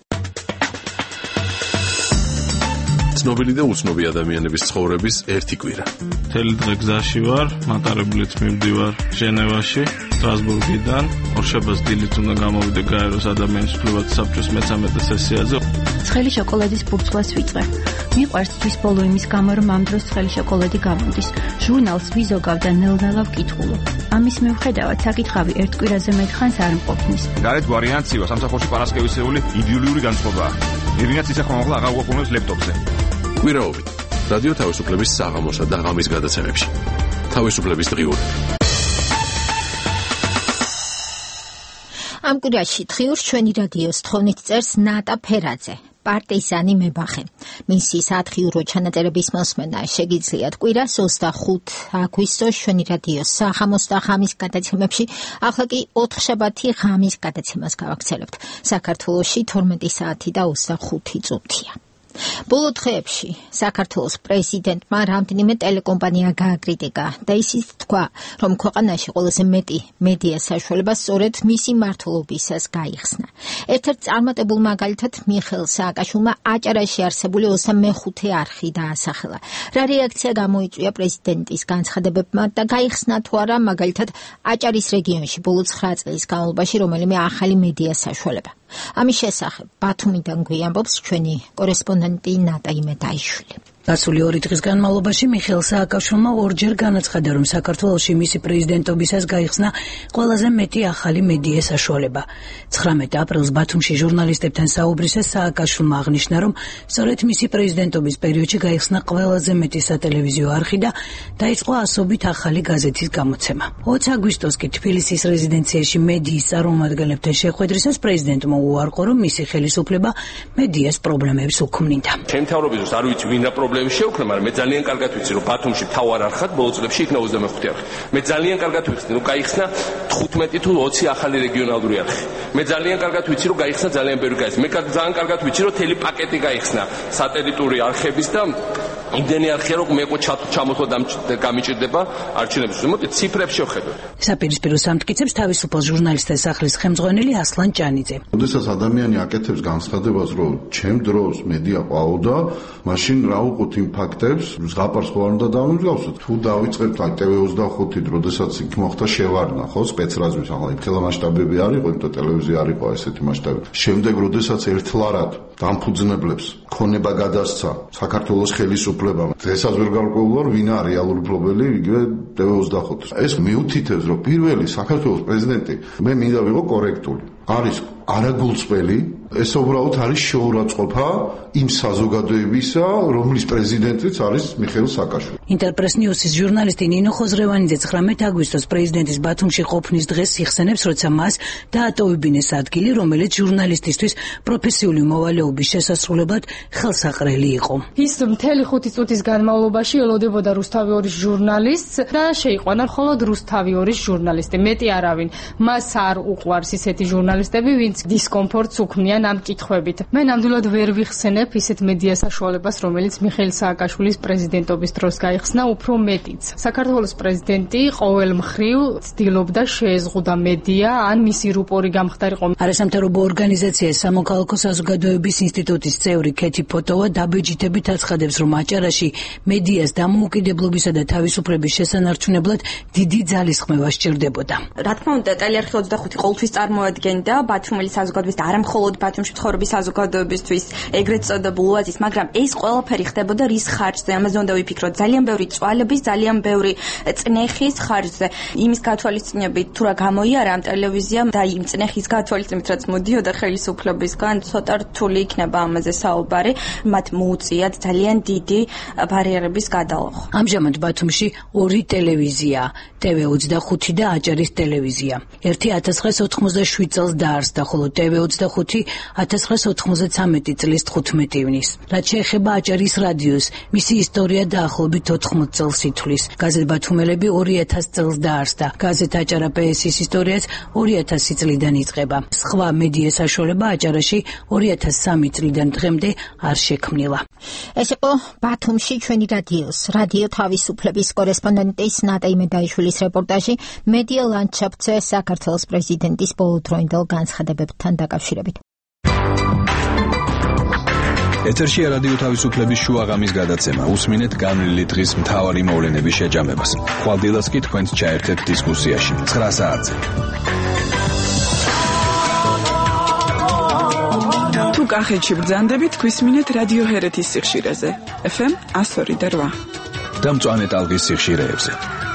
ცნობილი და უცნობი ადამიანების ცხოვრების ერთი კვირა. მთელი დღე გზაში ვარ, მატარებლით მივდივარ ჟენევაში, სტრასბურგიდან. ორშაბათს დილით უნდა გამოვიდე გაეროს ადამიანის უფლებათა საბჭოს მესამედე სესიაზე. ცხელი შოკოლადის ბურცვლას ვიწყებ. მიყვარს თვის ბოლო იმის გამო, რომ ამ დროს ცხელი შოკოლადი გამოდის. ჟურნალს ვიზოგავ და ნელ-ნელა ვკითხულობ. ამის მიუხედავად საკითხავი ერთ კვირაზე მეტხანს არ მყოფნის. გარეთ ვარიანციო სამსახურში პარასკევისეული იდეოლოგიური განწყობაა. ირინაც ისე ხომ აღარ გვაყოლებს ლეპტოპზე. კვირაობით რადიო თავისუფლების საღამოსა და ღამის გადაცემებში. თავისუფლების დღიურები. ამ კვირაში დღიურს ჩვენი რადიოს თხოვნით წერს ნატა ფერაძე. პარტიზანი მებახე. მისი სათხიურო ჩანაწერების მოსმენა შეგიძლიათ კვირას ოცდახუთი აგვისტოს ჩვენი რადიოს საღამოს და ღამის გადაცემებში. ახლა კი ოთხშაბათი ღამის გადაცემას გავაგრძელებთ. საქართველოში თორმეტი საათი და ოცდახუთი წუთია. ბოლო დღეებში საქართველოს პრეზიდენტმა რამდენიმე ტელეკომპანია გააკრიტიკა და ისიც თქვა, რომ ქვეყანაში ყველაზე მეტი მედია საშუალება სწორედ მისი მმართველობისას გაიხსნა. ერთ-ერთ წარმატებულ მაგალითად მიხეილ სააკაშვილმა აჭარაში არსებული ოცდამეხუთე არხი დაასახელა. რა რეაქცია გამოიწვია პრეზიდენტის განცხადებებმა და გაიხსნა თუ არა მაგალითად აჭარის რეგიონში ბოლო ცხრა წლის განმავლობაში რომელიმე ახალი მედია საშუალება. ამის შესახებ ბათუმიდან გვიამბობს ჩვენი კორესპონდენტი ნატა იმედაიშვილი. გასული ორი დღის განმავლობაში მიხეილ სააკაშვილმა ორჯერ განაცხადა, რომ საქართველოში მისი პრეზიდენტობისას გაიხსნა ყველაზე მეტი ახალი მედია საშუალება. ცხრამეტ აპრილს ბათუმში ჟურნალისტებთან საუბრისას სააკაშვილმა აღნიშნა, რომ სწორედ მისი პრეზიდენტობის პერიოდში გაიხსნა ყველაზე მეტი სატელევიზიო არხი და დაიწყო ასობით ახალი გაზეთის გამოცემა. ოცი აგვისტოს კი თბილისის რეზიდენციაში მედიის წარმომადგენლებთან შეხვედრისას პრეზიდენტმა უარყო, რომ მისი ხელისუფლება მედიას პრობლემებს უქმნიდა. შემთავრობის არ ვიცი ვინ რა პრობლემები შეუქმნა, მაგრამ მე ძალიან კარგად ვიცი, რომ ბათუმში მთავარ არხად ბოლო წლებში იქნა ოცდამეხუთე არხი. მე ძალიან კარგად ვიცი, რომ გაიხსნა თხუთმეტი თუ ოცი ახალი რეგიონალური არხი. მე ძალიან კარგად ვიცი, რომ გაიხსნა ძალიან ბევრი გაიხსნა. მე ძალიან კარგად ვიცი, რომ თელი პაკეტი გაიხსნა სატელიტური არხების და იმდენი არხია, რომ მე ყო ჩამოთვა გამიჭირდება არჩევნებში. მოდი ციფრებს შევხედოთ. საპირისპირო სამტკიცებს თავისუფალ ჟურნალისტთა სახლის ხელმძღვანელი ასლან ჭანიძე. როდესაც ადამიანი აკეთებს განცხადებას, რომ ჩემ დროს მედია ყავდა, მაშინ რა უყოთ იმ ფაქტებს, ზღაპარს ხო არ უნდა დავიმსგავსოთ. თუ დავიწყებთ აი ტევ ოცდახუთი, როდესაც იქ მოხდა შევარდნა, ხო, სპეცრაზმის, ახლა იქელა მასშტაბები არ იყო, იმიტომ ტელევიზია არ იყო ესეთი მასშტაბი. შემდეგ როდესაც ერთლარად დამფუძნებლებს ქონება გადასცა საქართველოს ხელისუფლებამ. დღესაც ვერ გავკვეულვარ, ვინ არის რეალური მფლობელი, იგივე ტევ ოცდახუთი. ეს მიუთითებს, რომ პირველი საქართველოს პრეზიდენტი, მე მინდა ვიყო კორექტული. არის არაგულწრფელი, ეს უბრალოდ არის შეურაცხყოფა იმ საზოგადოებისა, რომლის პრეზიდენტიც არის მიხეილ სააკაშვილი. ინტერპრეს ნიუსის ჟურნალისტი ნინო ხოზრევანიძე ცხრამეტ აგვისტოს პრეზიდენტის ბათუმში ყოფნის დღეს იხსენებს, როცა მას დაატოვებინეს ადგილი, რომელიც ჟურნალისტისთვის პროფესიული მოვალეობის შესასრულებლად ხელსაყრელი იყო. ის მთელი ხუთი წუთის განმავლობაში ელოდებოდა რუსთავიორის ჟურნალისტს და შეიყვანა მხოლოდ რუსთავიორის ჟურნალისტი, მეტი არავინ. მას არ უყვარს ისეთი ჟურნალისტები, ვინც დისკომფორტს უქმნიან ამ კითხვებით. მე ნამდვილად ვერ ვიხსენებ ისეთ მედია საშუალებას, რომელიც მიხეილ სააკაშვილის პრეზიდენტობის დროს გაიხსნა, უფრო მეტიც. საქართველოს პრეზიდენტი ყოველ მხრივ ცდილობდა შეეზღუდა მედია, ან მისი რუპორი გამხდარიყო. არასამთავრობო ორგანიზაცია სამოქალაქო საზოგადოების ინსტიტუტის წევრი ქეთი ფოტოვა დაბეჯითებით აცხადებს, რომ აჭარაში მედიას დამოუკიდებლობისა და თავისუფლების შესანარჩუნებლად დიდი ძალისხმევა სჭირდებოდა. რა თქმა უნდა, ტელეარხი ოცდახუთი ყოველთვის წარმოადგენდა ბათუმელი საზოგადოების და არა მხოლოდ ბათუმში ცხოვრების საზოგადოებისთვის ეგრეთ წოდებულ ოაზისს, მაგრამ ეს ყველაფერი ხდებოდა რის ხარჯზე? ამაზე უნდა ვიფიქროთ. ძალიან ბევრი წვალების, ძალიან ბევრი წნეხის ხარჯზე. იმის გათვალისწინებით, თუ რა გამოიარა ამ ტელევიზიამ და იმ წნეხის გათვალისწინებით, რაც მოდიოდა ხელისუფლებისგან, ცოტა რთული იქნება ამაზე საუბარი. მათ მოუწიათ ძალიან დიდი ბარიერების გადალახვა. ამჟამად ბათუმში ორი ტელევიზია, ტევ ოცდახუთი და აჭარის ტელევიზია. ერთი ათას ცხრაას ოთხმოცდაშვიდ წელს დაარსდა, ხოლო ტევ ოცდახუთი ათას ცხრაას ოთხმოცდათრამეტი წლის თხუთმეტი ივნისს. რაც შეეხება აჭარის რადიოს, მისი ისტორია დაახლოებით ოთხმოცდ წელს ითვლის. გაზეთ ბათუმელები ორი ათას წელს დაარსდა. გაზეთ აჭარა პე-ის ისტორიაც ორი ათასი წლიდან იწყება. სხვა მედია საშუალება აჭარაში ორი ათას სამი წლიდან დღემდე არ შექმნილა. ეს იყო ბათუმში ჩვენი რადიოს, რადიო თავისუფლების კორესპონდენტის ნატა იმედაიშვილის რეპორტაჟი მედია ლანდშაფტზე საქართველოს პრეზიდენტის ბოლოდროინდელ განცხადებებთან დაკავშირებით. ეთერშია რადიო თავისუფლების შუაღამის გადაცემა. უსმინეთ განვლილი დღის მთავარი მოვლენების შეჯამებას. ხვალდილას კი თქვენს ჩაერთეთ დისკუსიაში ცხრა საათზე. თუ კახეთში ბრძანდებით, გვისმინეთ რადიო ჰერეთის სიხშირეზე. ეფ ემ εκατო ორი და რვა. და მწვანე ტალღის სიხშირეებზე.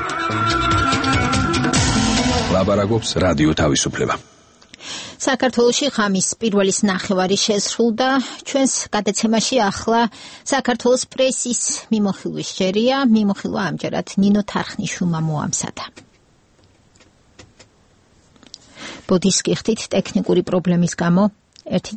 ლაბარაკობს რადიო თავისუფლება. საქართველოში ღამის პირველის ნახევარი შესრულდა. ჩვენს გადაცემაში ახლა საქართველოს პრესის მიმოხილვის ჯერია. მიმოხილვა ამჯერად ნინო თარხნიშვილმა მოამზადა. ბოდის გიხდით ტექნიკური პრობლემის გამო ერთი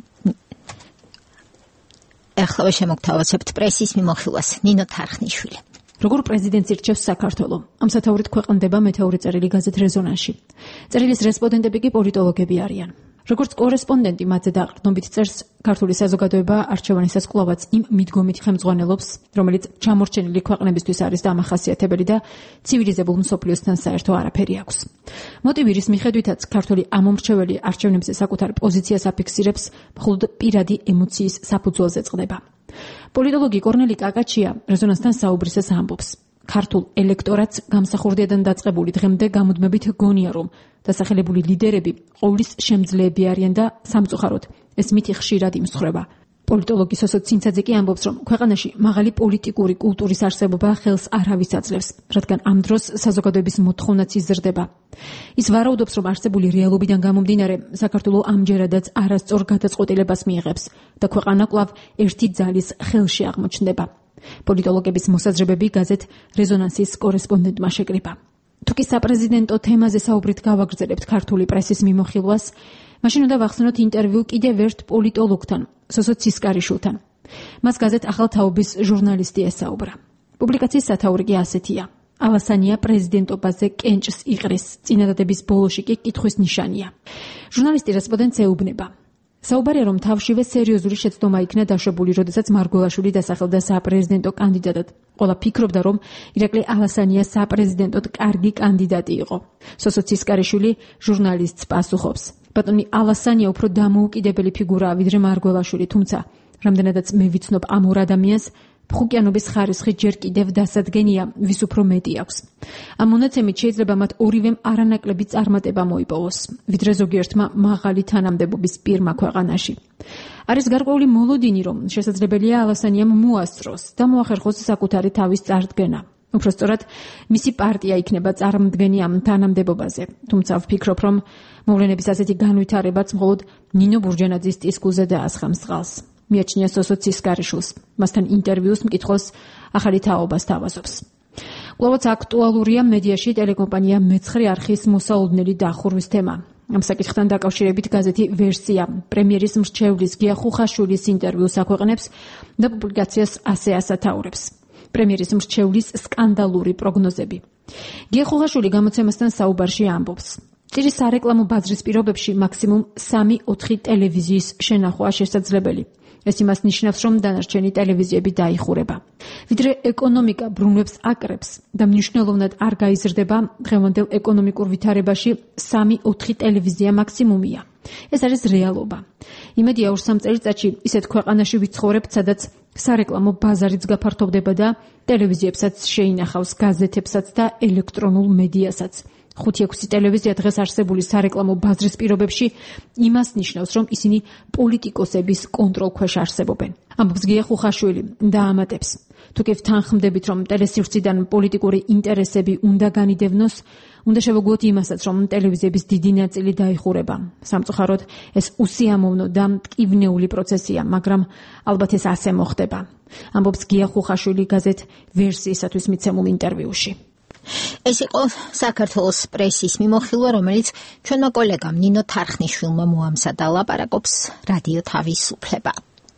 ახლავე შემოგთავაზებთ პრესის მიმოხილვას. ნინო თარხნიშვილი. როგორ პრეზიდენტს ირჩევს საქართველო? ამ სათაურით ქვეყნდება მეთაური წერილი გაზეთ რეზონანსში. წერილის რესპონდენტები კი პოლიტოლოგები არიან. როგორც კორესპონდენტი მათზე დაყრდნობით წერს, ქართული საზოგადოება არჩევანისას კვლავაც იმ მიდგომით ხელმძღვანელობს, რომელიც ჩამორჩენილი ქვეყნებისთვის არის დამახასიათებელი და ცივილიზებულ მსოფლიოსთან საერთო არაფერი აქვს. მოტივი რის მიხედვითაც ქართული ამომრჩეველი არჩევნებზე საკუთარ პოზიციას აფიქსირებს, მხოლოდ პირადი ემოციის საფუძველზე წყდება. პოლიტოლოგი კორნელი კაკაჩია რეზონანსთან საუბრისას ამბობს. ქართულ ელექტორატს გამსახურდიადან დაწყებული დღემდე გამუდმებით გონია, რომ დასახელებული ლიდერები ყოვლის შემძლეები არიან და სამწუხაროდ ეს მითი ხშირად იმსხვრება. პოლიტოლოგი სოსო ცინცაძე კი ამბობს, რომ ქვეყანაში მაღალი პოლიტიკური კულტურის არსებობა ხელს არავის აძლევს, რადგან ამ დროს საზოგადოების მოთხოვნაც იზრდება. ის ვარაუდობს, რომ არსებული რეალობიდან გამომდინარე, საქართველო ამჯერადაც არასწორ გადაწყვეტილებას მიიღებს და ქვეყანა კვლავ ერთი ძალის ხელში აღმოჩნდება. პოლიტოლოგების მოსაზრებები გაზეთ რეზონანსის კორესპონდენტმა შეკრიბა. თუკი საპრეზიდენტო თემაზე საუბრით გავაგრძელებთ ქართული პრესის მიმოხილვას, მაშინ უნდა ვახსენოთ ინტერვიუ კიდევ ერთ პოლიტოლოგთან, სოსო ცისკარიშვილთან. მას გაზეთ ახალ თაობის ჟურნალისტი ესაუბრა. პუბლიკაციის სათაური კი ასეთია. ალასანია პრეზიდენტობაზე კენჭს იყრის, წინადადების ბოლოში კი კითხვის ნიშანია. ჟურნალისტი რესპონდენტს ეუბნება. საუბარია, რომ თავშივე სერიოზული შეცდომა იქნა დაშვებული, როდესაც მარგველაშვილი დასახელდა საპრეზიდენტო კანდიდატად. ყველა ფიქრობდა, რომ ირაკლი ალასანია საპრეზიდენტოდ კარგი კანდიდატი იყო. სოსო ცისკარიშვილი ჟურნალისტს პასუხობს. ბატონი ალასანია უფრო დამოუკიდებელი ფიგურაა, ვიდრე მარგველაშვილი, თუმცა რამდენადაც მე ვიცნობ ამ ორ ადამიანს, ფხუკიანობის ხარისხი ჯერ კიდევ დასადგენია, ვის უფრო მეტი აქვს. ამ მონაცემით შეიძლება მათ ორივემ არანაკლები წარმატება მოიპოვოს, ვიდრე ზოგიერთმა მაღალი თანამდებობის პირმა ქვეყანაში. არის გარკვეული მოლოდინი, რომ შესაძლებელია ალასანიამ მოასწროს და მოახერხოს საკუთარი თავის წარდგენა. უბრალოდ მისი პარტია იქნება წარმომდგენი ამ თანამდებობაზე. თუმცა ვფიქრობ, რომ მოვლენების ასეთი განვითარებაც მხოლოდ ნინო ბურჯანაძის ტისკულზე დაასხამს წყალს. მიაჩნია სოსო ცისკარიშვილს, მასთან ინტერვიუს მკითხველს ახალი თაობა სთავაზობს. კვლავაც აქტუალურია მედიაში ტელეკომპანია მეცხრე არხის მოსაუდნელი დახურვის თემა. ამ საკითხთან დაკავშირებით გაზეთი ვერსია პრემიერის მრჩევლის გია ხუხაშვილის ინტერვიუს აქვეყნებს და პუბლიკაციას ასე ასათაურებს. პრემიერის მრჩევლის სკანდალური პროგნოზები. გია ხუხაშვილი გამოცემასთან საუბარში ამბობს: წირის სარეკლამო ბაზრის პირობებში მაქსიმუმ სამი ოთხი ტელევიზიის შენახვა შესაძლებელი. ეს იმას ნიშნავს, რომ დანარჩენი ტელევიზიები დაიხურება. ვიდრე ეკონომიკა ბრუნვებს აკრებს და მნიშვნელოვნად არ გაიზრდება, დღევანდელ ეკონომიკურ ვითარებაში სამი ოთხი ტელევიზია მაქსიმუმია. ეს არის რეალობა. იმედია ორ სამ წელიწადში ისეთ ქვეყანაში ვიცხოვრებთ, სადაც სარეკლამო ბაზარიც გაფართოვდება და ტელევიზიებსაც შეინახავს, გაზეთებსაც და ელექტრონულ მედიასაც. ხუთი ექვსი ტელევიზია დღეს არსებული სარეკლამო ბაზრის პირობებში იმას ნიშნავს, რომ ისინი პოლიტიკოსების კონტროლქვეშ არსებობენ. ამბობს გია ხუხაშვილი და ამატებს: თუ კი ვთანხმდებით, რომ ტელესივრციდან პოლიტიკური ინტერესები უნდა განიდევნოს, უნდა შევაგოთ იმასაც, რომ ტელევიზიების დიდი ნაწილი დაიხურება. სამწუხაროდ, ეს უსიამოვნო და მტკივნეული პროცესია, მაგრამ ალბათ ეს ასე მოხდება. ამბობს გია ხუხაშვილი გაზეთ ვერსიისათვის მიცემულ ინტერვიუში. ეს იყო საქართველოს პრესის მიმოხილვა, რომელიც ჩვენმა კოლეგამ ნინო თარხნიშვილმა მოამზადა. ლაპარაკობს რადიო თავისუფლება.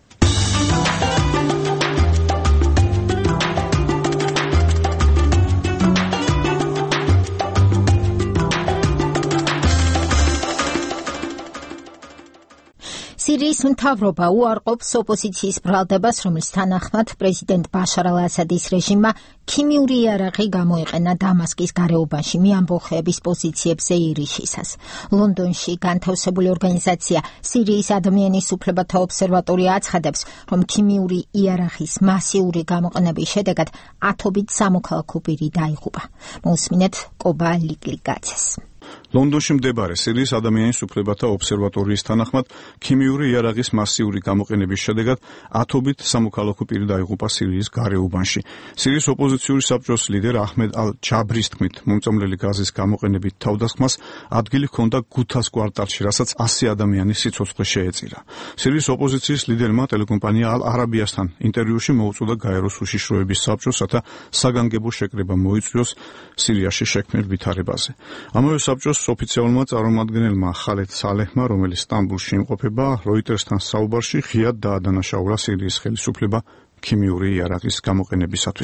სირიის მთავრობა უარყოფს ოპოზიციის ბრალდებას, რომლის თანახმად პრეზიდენტ ბაშარ ალ-ასადის რეჟიმმა ქიმიური იარაღი გამოიყენა დამასკის გარეუბანში მიამბოხეების პოზიციებზე ირიშისას. ლონდონში განთავსებული ორგანიზაცია სირიის ადამიანის უფლებათა ობსერვატორია აცხადებს, რომ ქიმიური იარაღის მასიური გამოყენების შედეგად ათობით სამოქალაქო პირი დაიღუპა. მოусმინეთ კობა ლიკლიკაძეს. ლონდონში მდებარე სირიის ადამიანის უფლებათა ობსერვატორიის თანახმად ქიმიური იარაღის მასიური გამოყენების შედეგად ათობით სამოქალაქო პირი დაიღუპა სირიის გარეუბანში. სირიის ოპოზიციური საბჭოს ლიდერ აჰმედ ალ-ჯაბრის თქმით, მომწამლელი გაზის გამოყენებით თავდასხმას ადგილი ჰქონდა გუთას კვარტალში, რასაც ასი ადამიანის სიცოცხლე შეეწირა. სირიის ოპოზიციის ლიდერმა ტელეკომპანია ალ-არაბიასთან ინტერვიუში მოუწოდა გაეროს უშიშროების საბჭოს, რათა საგანგებო შეკრება მოიწვიოს სირიაში შექმნილ ვითარებაზე. ამავე საბჭოს ოფიციალურმა წარმომადგენელმა ხალედ სალეჰმა, რომელიც სტამბულში იმყოფება, როიტერსთან საუბარში ღიად დაადანაშაულა სირიის ხელისუფლება ქიმიური იარაღის გამოყენებისათვის.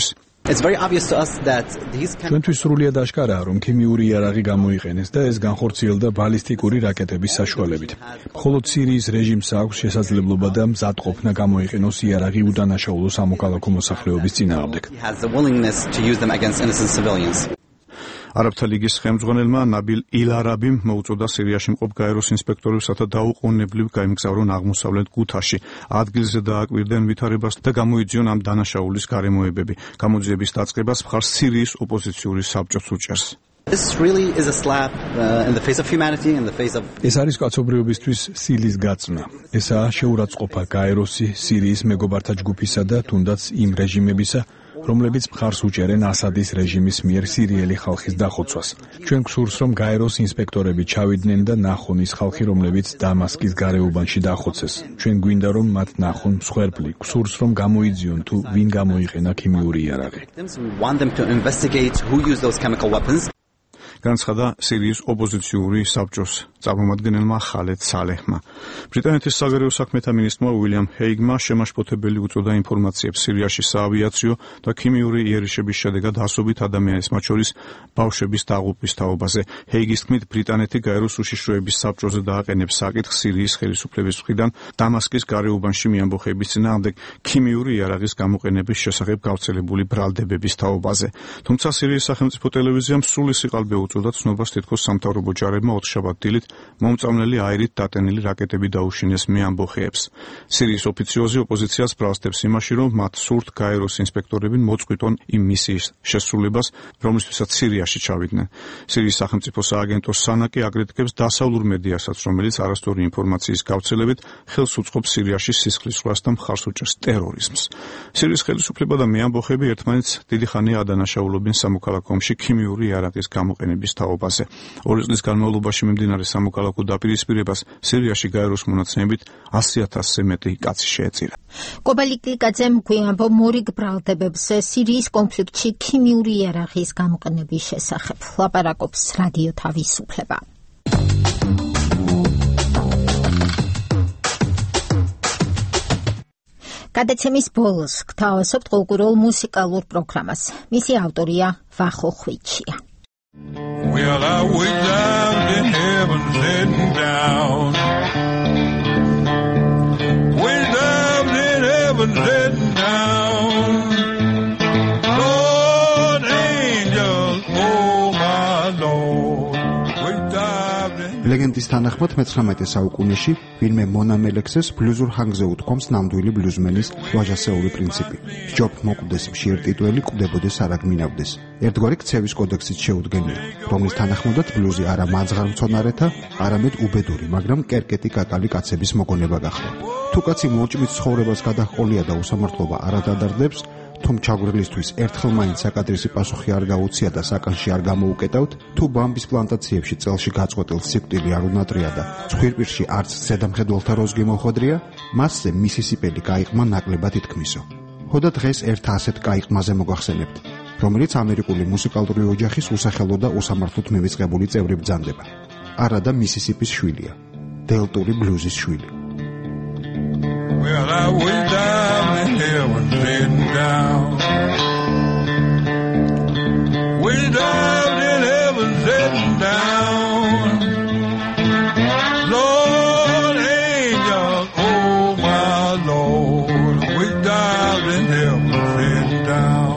ჩვენთვის სრულიად აშკარაა, რომ ქიმიური იარაღი გამოიყენეს და ეს განხორციელდა ბალისტიკური რაკეტების საშუალებით. მხოლოდ სირიის რეჟიმს აქვს შესაძლებლობა და მზადყოფნა გამოიყენოს იარაღი უდანაშაულო სამოქალაქო მოსახლეობის წინააღმდეგ. არაბთა ლიგის ხელმძღვანელმა ნაბილ ილარაბიმ მოუწოდა სირიაში მყოფ გაეროს ინსპექტორებსა დაუყოვნებლივ გაემგზავრონ აღმოსავლეთ გუთაში, ადგილზე დააკვირდნენ ვითარებას და გამოიძიონ ამ დანაშაულის გარემოებები. გამოძიების დაწყებას მხარს სირიის ოპოზიციური საბჭოც უჭერს. ეს არის კაცობრიობისთვის სილის გაწნა. ესაა შეურაცხყოფა გაეროსი, სირიის მეგობართა ჯგუფისა და თუნდაც იმ რეჟიმებისა, რომლებიც მხარს უჭერენ ასადის რეჟიმის მიერ სირიელი ხალხის დახოცვას. ჩვენ გვსურს, რომ გაეროს ინსპექტორები ჩავიდნენ და ნახონ ის ხალხი, რომლებიც დამასკის გარეუბანში დახოცეს. ჩვენ გვინდა, რომ მათ ნახონ მსხვერპლი. გვსურს, რომ გამოიძიონ თუ ვინ გამოიყენა ქიმიური იარაღი. განცხადა სირიის ოპოზიციური საბჭოს წარმომადგენელმა ხალედ სალეჰმა. ბრიტანეთის საგარეო საქმეთა მინისტრმა უილიამ ჰეიგმა შემაშფოთებელი უწოდა ინფორმაციებს სირიაში საავიაციო და ქიმიური იერიშების შედეგად ასობით ადამიანის, მათ შორის ბავშვების დაღუპვის თაობაზე. ჰეიგის თქმით, ბრიტანეთი გაეროს უშიშროების საბჭოზე დააყენებს საკითხს სირიის ხელისუფლების მხრიდან დამასკის გარეუბანში მიამბოხეების წინააღმდეგ ქიმიური იარაღის გამოყენების შესახებ გავრცელებული ბრალდებების თაობაზე. თუმცა სირიის სახელმწიფო ტელევიზიამ სრული სიყალბე დაუწოდა ცნობას თითქოს სამთავრობო ჯარებმა ოთხშაბათ დილით მომწამლელი აირით დატენილი რაკეტები დაუშინეს მეამბოხეებს. სირიის ოფიციოზი ოპოზიციას ბრალსდებს იმაში, რომ მათ სურთ გაეროს ინსპექტორები მოწყვიტონ იმ მისიის შესრულებას, რომლისთვისაც სირიაში ჩავიდნენ. სირიის სახელმწიფო სააგენტო სანაკი აგრეთკებს დასავლურ მედიასაც, რომელიც არასწორი ინფორმაციის გავრცელებით ხელს უწყობს სირიაში სისხლის ზღვას და მხარს უჭერს ტერორიზმს. სირიის ხელისუფლება და მეამბოხები ერთმანეთს დიდი ხანია ადანაშაულებენ სამოქალაქო ომში ქიმიური იარაღის გამოყენების თაობაზე. ორი წლის განმავლობაში მიმდინარე სამოქალაქო დაპირისპირებას სირიაში გაეროს მონაცემებით ასი ათასზე მეტი კაცი შეეწირა. კობალიკლიკაძემ გვიამბო მორიგ ბრალდებებს სირიის კონფლიქტში ქიმიური იარაღის გამოყენების შესახებ. ლაპარაკობს რადიო თავისუფლება. გადაცემის ბოლოს გთავაზობთ ყოველკვირეულ მუსიკალურ პროგრამას. მისი ავტორია ვახო ხვიჩია. Well, I was down in heaven sitting down. Way down in heaven sitting down. Lord, angels, oh my Lord. Way down in ლეგენდის თანახმად მეცხრამეტე საუკუნეში ვინმე მონა მელექსეს ბლუზურ ჰანგზე უთქვამს ნამდვილი ბლუზმენის ვაჟასეული პრინციპი. ჯობ მოკვდეს მშიერ-ტიტველი, კვდებოდეს არაგმინავდეს. ერთგვარი ქცევის კოდექსით შეუდგენია, რომლის თანახმადაც ბლუზი არა მაძღარ-მცონარეთა, არამედ უბედური, მაგრამ კერკეტი კაკალი კაცების მოგონება გახდა. თუ კაცი მორჭმის ცხოვრებას გადაჰყოლია და უსამართლობა არ ადარდებს, თუმ ჩაგვრილისთვის ერთხელ მაინც საკადრისი პასუხი არ გაუცია და საკანში არ გამოუკეტავთ, თუ ბამბის პლანტაციებში წელში გაწყვეტილ სიკვდილი არ უნატრია და ცხვირპირში არც ზედამხედველთა როზგი მოხვედრია, მასზე მისისიპელი კაიყმა ნაკლებად ითქმისო. ხოდა დღეს ერთ ასეთ კაიყმაზე მოგახსენებთ, რომელიც ამერიკული მუსიკალური ოჯახის უსახელო და უსამართლოდ მივიწყებული წევრი ბრძანდება. არა და მისისიპის შვილია, დელტური ბლუზის შვილი. Well, I was down in heaven sitting down. Way down in heaven sitting down. Lord, angels, oh my Lord. Way down in heaven sitting down.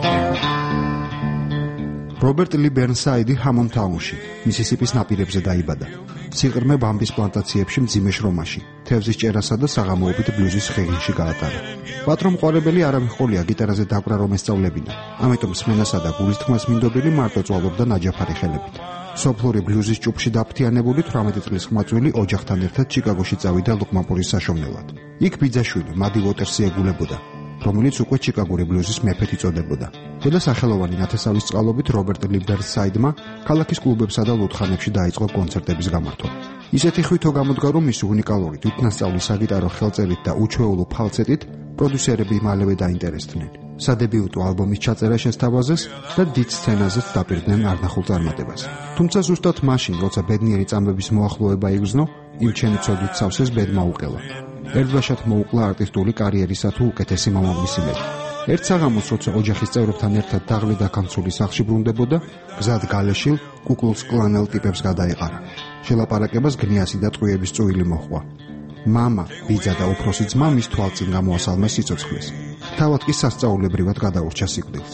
რობერტ ლი ბერნსაიდი ჰამონტაუნში, მისისიპის ნაპირებზე დაიბადა. სიყრმე ბამბის პლანტაციებში მძიმე შრომაში, თევზის ჭერასა და საღამოობით ბლუზის ხეღინში გაატარა. პატრონმყარებელი არამხოლია გიტარაზე დაკვრა რომ ესწავლებინა, ამიტომ სმენასა და გულისთქმას მინდობილი მარტო წვალობდა ნაჯაფარი ხელებით. სოფლური ბლუზის ჭუბში დაფრთიანებული თვრამეტი წლის ხმაწვილი ოჯახთან ერთად ჩიკაგოში წავიდა ლუკმაპურის საშოვნელად. იქ ბიძაშვილი მადი უოტერსი ეგულებოდა, რომელიც უკვე ჩიკაგური ბლუზის მეფედ იწოდებოდა. ხოდა სახელოვანი ნათესავის წყალობით რობერტ ლი ბერნსაიდმა ქალაქის კლუბებსა და ლუდხანებში დაიწყო კონცერტების გამართვა. ისეთი ხვითო გამოდგა, რომ მისი უნიკალური თვითნასწავლი საგიტარო ხელწერით და უჩვეულო ფალცეტით პროდიუსერები მალევე დაინტერესდნენ. სადებიუტო ალბომის ჩაწერა შესთავაზეს და დიდ სცენაზეც დაპირდნენ არნახულ წარმატებას. თუმცა ზუსტად მაშინ, როცა ბედნიერი წამების მოახლოება იგრძნო, იმ ჩემი ცოდვით სავსეს ბედმა უყელა. ერთბაშად მოუკლა არტისტული კარიერისა თუ უკეთესი მამამისი მეტი. ერთ საღამოს, როცა ოჯახის წევრებთან ერთად დაღლი დაქანცული სახლში ბრუნდებოდა, გზად გალეშილ კუკლუქს კლანელ ტიპებს გადაეყარა. შელაპარაკებას გნიასი და ტყუების წუილი მოჰყვა. მამა, ბიძა და უფროსი ძმა მის თვალწინ გამოასალმე სიცოცხლეს. თავად კი სასწაულებრივად გადაურჩა სიკვდილს.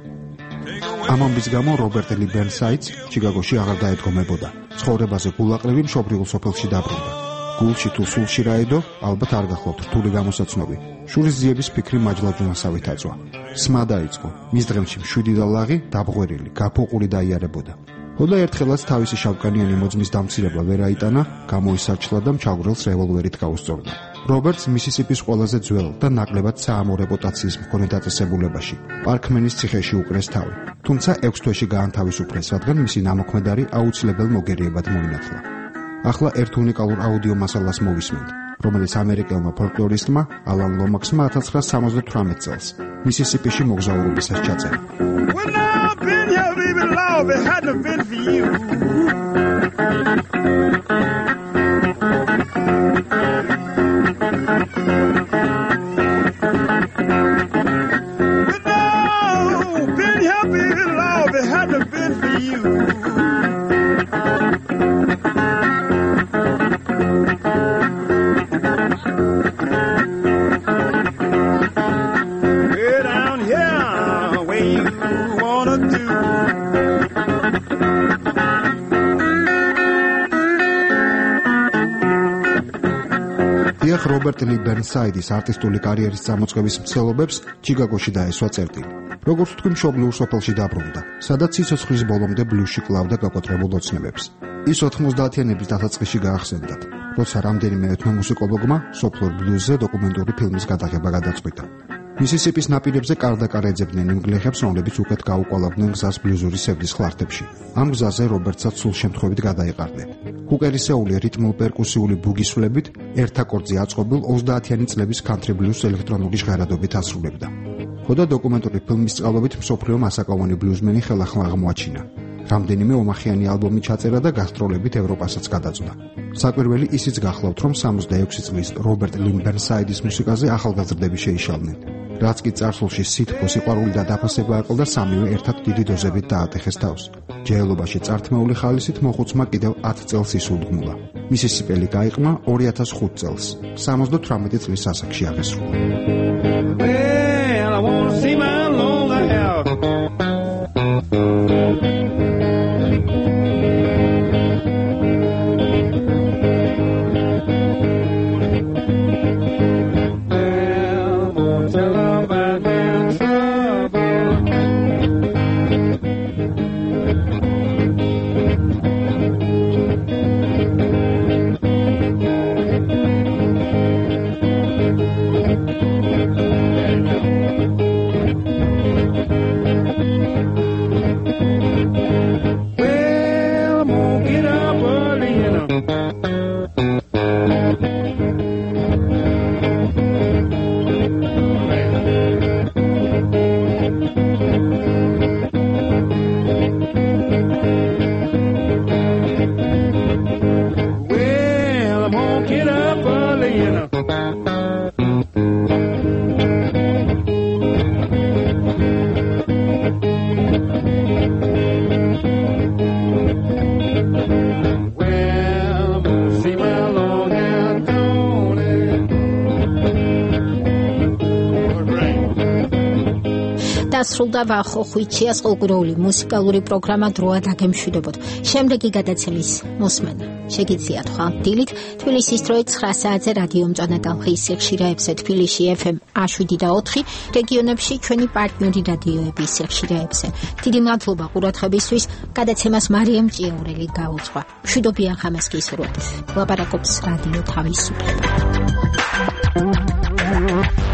ამ ამბის გამო რობერტ ლი ბერნსაიდს ჩიკაგოში აღარ დაედგომებოდა. ცხოვრებაზე გულაყრევი მშობლიურ სოფელში დაბრუნდა. გულში თუ სულში რა ედო, ალბათ არ გახლავთ რთული გამოსაცნობი. შურის ძიების ფიქრი მაჯლაჯუნასავით აწვა. სმა დაიწყო. მის დღემში მშვიდი და ლაღი, დაბღვერილი, გაფუყური დაიარებოდა. ხოდა ერთხელაც თავისი შავკანიანი მოძმის დამცირება ვერ აიტანა, გამოისარჩლა და მჩაგვრელს რევოლვერით გაუსწორდა. რობერტს მისისიპის ყველაზე ძველ და ნაკლებად საამო რეპუტაციის მქონე დაწესებულებაში, პარკმენის ციხეში უკრეს თავი. თუმცა ექვს თვეში გაანთავისუფლეს, რადგან მისი ნამოქმედარი აუცილებელ მოგერიებად მოინათლა. ახლა ერთ უნიკალურ აუდიო მასალას მოვისმენთ, რომელიც ამერიკელმა ფოლკლორისტმა ალან ლომაქსმა ათას ცხრაასი სამოცდათვრამეტ წელს მისისიპიში მოგზაურობისას ჩაწერა. რობერტ ლი ბერნსაიდის არტისტული კარიერის წამოწყების მცდელობებს ჩიკაგოში დაესვა წერტილი. როგორც თქვი, მშობლიურ სოფელში დაბრუნდა, სადაც სიცოცხლის ბოლომდე ბლუზში კლავდა გაკოტრებულ ოცნებებს. ის ოთხმოცდაათიანების დასაწყისში გაახსენდათ, როცა რამდენიმე ეთნომუსიკოლოგმა სოფლურ ბლუზზე დოკუმენტური ფილმის გადაღება გადაწყვიტა. მისისიპის ნაპირებზე კარდაკარ ეძებდნენ იმ გლეხებს, რომლებიც უკეთ გაუკვალავდნენ გზას ბლუზური სევდის ხლარტებში. ამ გზაზე რობერტსაც სულ შემთხვევით გადაეყარნენ. უკერისეული რიტმულ-პერკუსიული ბუგისვლებით ერთ აკორდზე აწყობილ ოცდაათიანი წლების country blues ელექტრონული ჟღერადობით ასრულებდა. ხოდა დოკუმენტური ფილმის წყალობით მსოფლიომ ასაკოვანი ბლუზმენი ხელახლა აღმოაჩინა. რამდენიმე ომახიანი ალბომი ჩაწერა და გასტროლებით ევროპასაც გადაწვდა. საკვირველი ისიც გახლავთ, რომ სამოცდაექვსი წლის რობერტ ლი ბერნსაიდის მუსიკაზე ახალგაზრდები შეიშალნენ. რაც კი წარსულში სითბო, სიყვარული და დაფასება აყოლდა, სამივე ერთად დიდი დოზებით დაატეხეს თავს. ჯაილობაში წართმეული ხალისით მოხუცმა კიდევ ათ წელს ისულდგმულა. მისი სიპელი გაიყმა ორი ათას ხუთ წელს, სამოცდათვრამეტი წლის ასაკში აღესრულა. Well, I wanna see my lonely house. დასრულდა ვახო ხვიჩიას ყოლგუროული მუსიკალური პროგრამა დროა დაგემშვიდობოთ. შემდეგი გადაცემის მოსმენა შეგიძლიათ ხვალ დილით თბილისის დროით ცხრა საათზე რადიო მწვანე ტალღის სიხშირეებზე თბილისში ეფ ემ შვიდი და ოთხი, რეგიონებში ჩვენი პარტნიორი რადიოების სიხშირეებზე. დიდი მადლობა ყურადღებისთვის. გადაცემას მარიამ ჭიაურელი გაუძღვა. მშვიდობიან ხამას გისურვებთ. ლაპარაკობს რადიო თავისუფლება.